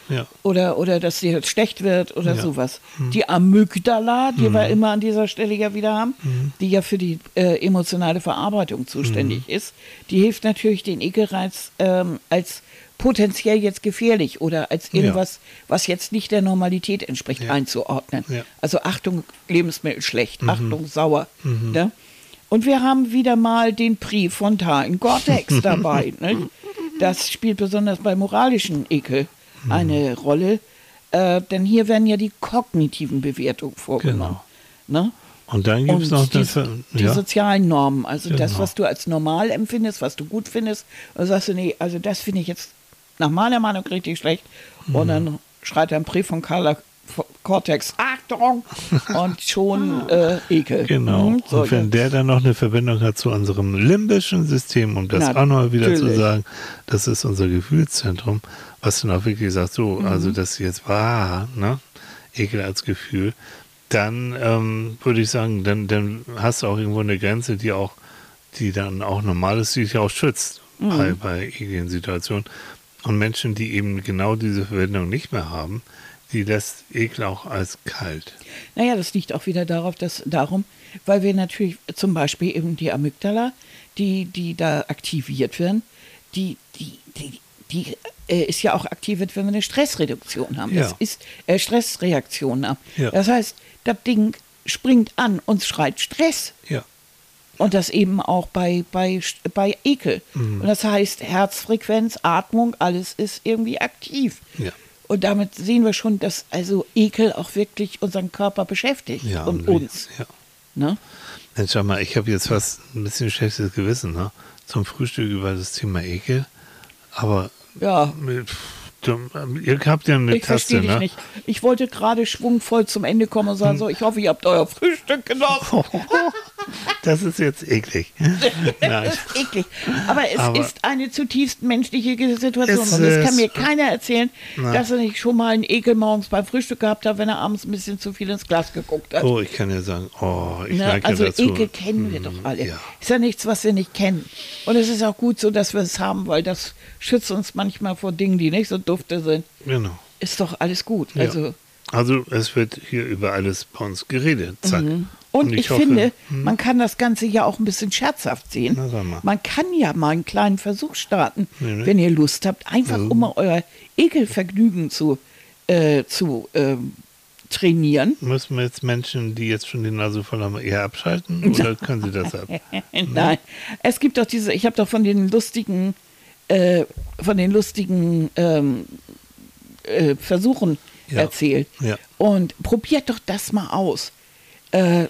B: Ja.
A: Oder, oder dass dir schlecht wird oder
B: Ja.
A: sowas.
B: Mhm.
A: Die Amygdala, die
B: Mhm.
A: wir immer an dieser Stelle ja wieder haben,
B: Mhm.
A: die ja für die äh, emotionale Verarbeitung zuständig
B: Mhm.
A: ist, die hilft natürlich, den Ekelreiz ähm, als potenziell jetzt gefährlich oder als irgendwas, ja. was jetzt nicht der Normalität entspricht, ja. einzuordnen.
B: Ja.
A: Also Achtung, Lebensmittel schlecht,
B: Mhm.
A: Achtung, sauer.
B: Mhm.
A: Ne? Und wir haben wieder mal den Prix von in Gore-Tex dabei. Ne? Das spielt besonders bei moralischen Ekel mhm. eine Rolle, äh, denn hier werden ja die kognitiven Bewertungen vorgenommen.
B: Genau.
A: Ne?
B: Und dann gibt es noch
A: die,
B: eine,
A: die
B: ja.
A: sozialen Normen, also
B: Genau.
A: das, was du als normal empfindest, was du gut findest, und sagst du, nee, also das finde ich jetzt nach meiner Meinung richtig schlecht. Mhm. Und dann schreit ein Brief von Karl Gore-Tex, Achtung, und schon äh, Ekel.
B: Genau.
A: Mhm, so,
B: und wenn
A: ja.
B: der dann noch eine Verbindung hat zu unserem limbischen System, um das
A: Na,
B: auch noch wieder
A: natürlich.
B: zu sagen, das ist unser Gefühlszentrum, was dann auch wirklich sagt, so,
A: Mhm.
B: also das jetzt war, ne, Ekel als Gefühl, dann ähm, würde ich sagen, dann, dann hast du auch irgendwo eine Grenze, die auch, die dann auch normal ist, die dich auch schützt mhm. bei, bei ekligen Situationen. Und Menschen, die eben genau diese Verbindung nicht mehr haben, die lässt Ekel auch als kalt.
A: Naja, das liegt auch wieder darauf, dass, darum, weil wir natürlich zum Beispiel eben die Amygdala, die, die da aktiviert werden, die, die, die, die äh, ist ja auch aktiviert, wenn wir eine Stressreduktion haben.
B: Ja.
A: Das ist äh, Stressreaktion haben.
B: Ja.
A: Das heißt, das Ding springt an und schreit Stress.
B: Ja.
A: Und das eben auch bei, bei, bei Ekel. Mhm. Und das heißt, Herzfrequenz, Atmung, alles ist irgendwie aktiv.
B: Ja.
A: Und damit sehen wir schon, dass also Ekel auch wirklich unseren Körper beschäftigt
B: ja,
A: und
B: und
A: uns.
B: Ja.
A: Ne?
B: Mensch, schau mal, ich habe jetzt fast ein bisschen schlechtes Gewissen, ne? Zum Frühstück über das Thema Ekel. Aber
A: ja.
B: Pff, du, ihr habt ja eine
A: ich
B: Taste,
A: verstehe dich
B: ne?
A: nicht. Ich wollte gerade schwungvoll zum Ende kommen und sagen, hm. so, ich hoffe, ihr habt euer Frühstück genossen.
B: Das ist jetzt eklig. Nein.
A: Das ist eklig. Aber es
B: Aber
A: ist eine zutiefst menschliche Situation.
B: Es
A: Und es kann
B: ist-
A: mir keiner erzählen,
B: Na.
A: dass er nicht schon mal einen Ekel morgens beim Frühstück gehabt hat, wenn er abends ein bisschen zu viel ins Glas geguckt hat.
B: Oh, ich kann ja sagen, oh, ich
A: Ne?
B: neige
A: Also
B: dazu.
A: Ekel kennen wir doch alle.
B: Ja.
A: Ist ja nichts, was wir nicht kennen. Und es ist auch gut so, dass wir es haben, weil das schützt uns manchmal vor Dingen, die nicht so dufte sind.
B: Genau.
A: Ist doch alles gut.
B: Ja.
A: Also,
B: Also es wird hier über alles bei uns geredet. Zack.
A: mhm. Und, ich,
B: hoffe,
A: finde,
B: hm,
A: man kann das Ganze ja auch ein bisschen scherzhaft sehen.
B: Na, sag mal.
A: Man kann ja mal einen kleinen Versuch starten,
B: Nee, ne?
A: wenn ihr Lust habt, einfach
B: Ja.
A: um mal euer Ekelvergnügen zu, äh, zu ähm, trainieren.
B: müssen wir jetzt Menschen, die jetzt schon die Nase voll haben, eher abschalten oder können sie das ab?
A: Nein, es gibt doch diese, ich habe doch von den lustigen, äh, von den lustigen ähm, äh, Versuchen
B: Ja.
A: erzählt.
B: Ja.
A: Und probiert doch das mal aus. Äh,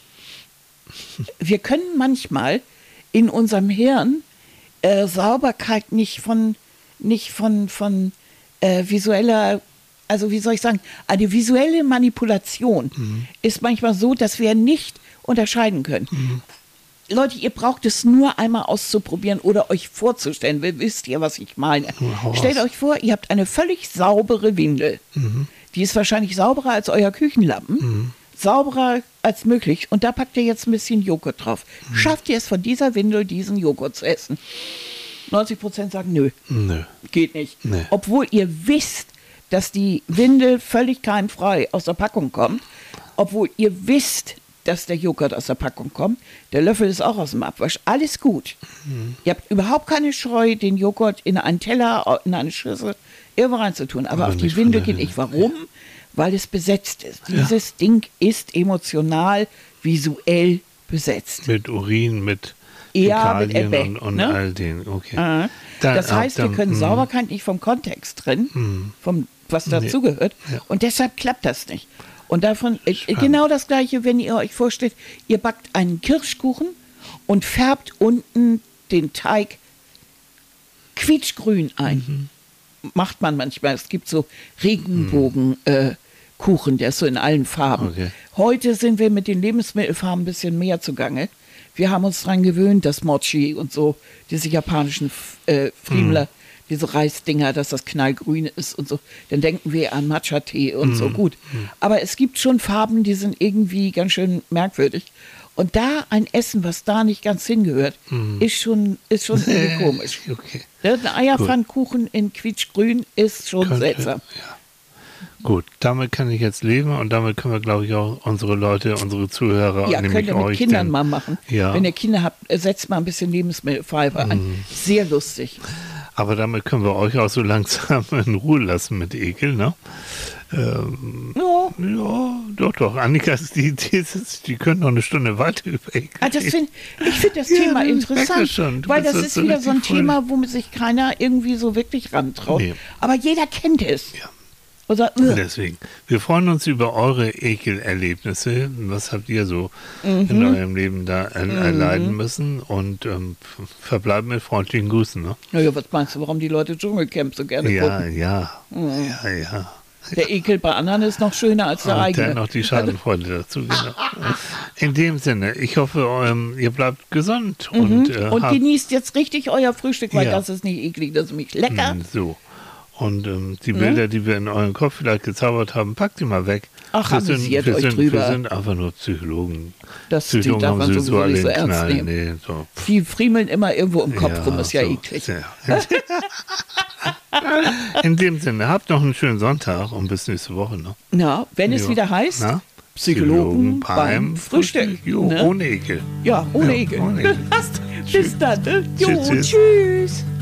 A: wir können manchmal in unserem Hirn äh, Sauberkeit nicht von, nicht von, von äh, visueller, also wie soll ich sagen, eine visuelle Manipulation
B: Mhm.
A: ist manchmal so, dass wir nicht unterscheiden können.
B: Mhm.
A: Leute, ihr braucht es nur einmal auszuprobieren oder euch vorzustellen. Wisst wisst ihr, was ich meine?
B: Hau raus.
A: Stellt euch vor, ihr habt eine völlig saubere Windel.
B: Mhm.
A: Die ist wahrscheinlich sauberer als euer Küchenlappen.
B: Mhm.
A: Sauberer als möglich. Und da packt ihr jetzt ein bisschen Joghurt drauf.
B: Mhm.
A: Schafft ihr es von dieser Windel, diesen Joghurt zu essen? neunzig Prozent sagen, nö,
B: Nö.
A: geht nicht.
B: Nee.
A: Obwohl ihr wisst, dass die Windel völlig keimfrei aus der Packung kommt. Obwohl ihr wisst, dass der Joghurt aus der Packung kommt. Der Löffel ist auch aus dem Abwasch. Alles gut.
B: Mhm.
A: Ihr habt überhaupt keine Scheu, den Joghurt in einen Teller, in eine Schüssel, irgendwo reinzutun. Aber,
B: Aber
A: auf die
B: nicht von
A: Windel
B: der
A: geht
B: Windel.
A: nicht. Warum? Weil es besetzt ist.
B: Ja.
A: Dieses Ding ist emotional, visuell besetzt.
B: Mit Urin, mit
A: Ja, mit
B: Fäkalien
A: Ebbe,
B: und, und
A: ne?
B: all den. Okay.
A: Äh,
B: Dann-
A: das heißt,
B: dann-
A: wir können
B: mm.
A: Sauberkeit nicht vom Kontext trennen,
B: Mhm.
A: vom, was dazugehört.
B: Ja.
A: Und deshalb klappt das nicht. Und davon, äh,
B: Spannend.
A: genau das Gleiche, wenn ihr euch vorstellt, ihr backt einen Kirschkuchen und färbt unten den Teig quietschgrün ein. Macht man manchmal. Es gibt so Regenbogenkuchen, äh, Kuchen, der ist so in allen Farben.
B: Okay.
A: Heute sind wir mit den Lebensmittelfarben ein bisschen mehr zugange. Wir haben uns daran gewöhnt, dass Mochi und so, diese japanischen äh, Friemler, diese Reisdinger, dass das knallgrün ist und so. Dann denken wir an Matcha-Tee und so, gut. Aber es gibt schon Farben, die sind irgendwie ganz schön merkwürdig. Und da ein Essen, was da nicht ganz hingehört,
B: Mhm.
A: ist schon, ist schon irgendwie komisch.
B: Okay.
A: Ne, ein Eierpfannkuchen in quietschgrün ist schon
B: Könnte-
A: seltsam.
B: Ja. Gut, damit kann ich jetzt leben und damit können wir, glaube ich, auch unsere Leute, unsere Zuhörer,
A: Ja, könnt
B: nämlich
A: ihr mit
B: euch,
A: Kindern
B: denn-
A: mal machen.
B: Ja.
A: Wenn ihr Kinder habt, setzt mal ein bisschen Lebensmittelfiber an. Sehr lustig.
B: Aber damit können wir euch auch so langsam in Ruhe lassen mit Ekel, ne? Ähm,
A: Ja.
B: ja, doch, doch. Annika, die, die, die können noch eine Stunde weiter über Ekel
A: Ah, das
B: reden.
A: find, ich finde das
B: Ja,
A: Thema
B: ich merke
A: interessant,
B: das schon. Du
A: weil
B: bist
A: das
B: das
A: ist
B: so
A: wieder so ein
B: richtig voll.
A: Thema, womit sich keiner irgendwie so wirklich rantraut.
B: Nee.
A: Aber jeder kennt es.
B: Ja.
A: Oder, äh,
B: Deswegen, wir freuen uns über eure Ekelerlebnisse. Was habt ihr so
A: Mhm.
B: in eurem Leben da er erleiden müssen? Und ähm, f- verbleiben mit freundlichen Grüßen. Ne?
A: naja, was meinst du, warum die Leute Dschungelcamp so gerne
B: Ja,
A: gucken?
B: ja, ja, ja.
A: Der Ekel bei anderen ist noch schöner als der
B: Und
A: eigene.
B: dann noch die Schadenfreude dazu. Genau. In dem Sinne, ich hoffe, ähm, ihr bleibt gesund und, äh,
A: Und
B: habt-
A: genießt jetzt richtig euer Frühstück, weil
B: Ja.
A: das ist nicht eklig, das ist nämlich lecker.
B: Mm, so. Und ähm, die Bilder, die wir in euren Kopf vielleicht gezaubert haben, packt die mal weg.
A: Ach,
B: wir sind,
A: amüsiert
B: wir
A: euch
B: sind,
A: drüber.
B: Wir sind einfach nur Psychologen.
A: Das die
B: Psychologen
A: darf
B: haben
A: man
B: sowieso
A: sowieso
B: alle
A: nicht so
B: den
A: ernst
B: Knall.
A: nehmen.
B: Nee, so.
A: Die friemeln immer irgendwo im Kopf rum, ist ja
B: so,
A: eklig.
B: sehr. In dem Sinne, habt noch einen schönen Sonntag und bis nächste Woche. Ne?
A: Na, wenn es
B: Ja.
A: wieder heißt,
B: Na?
A: Psychologen beim Frühstück.
B: Jo,
A: Ne?
B: ohne Ekel.
A: Ja, ohne
B: Ja,
A: Ekel.
B: ohne Ekel.
A: Bis dann. Ne? Jo,
B: Tschüss, tschüss.
A: tschüss.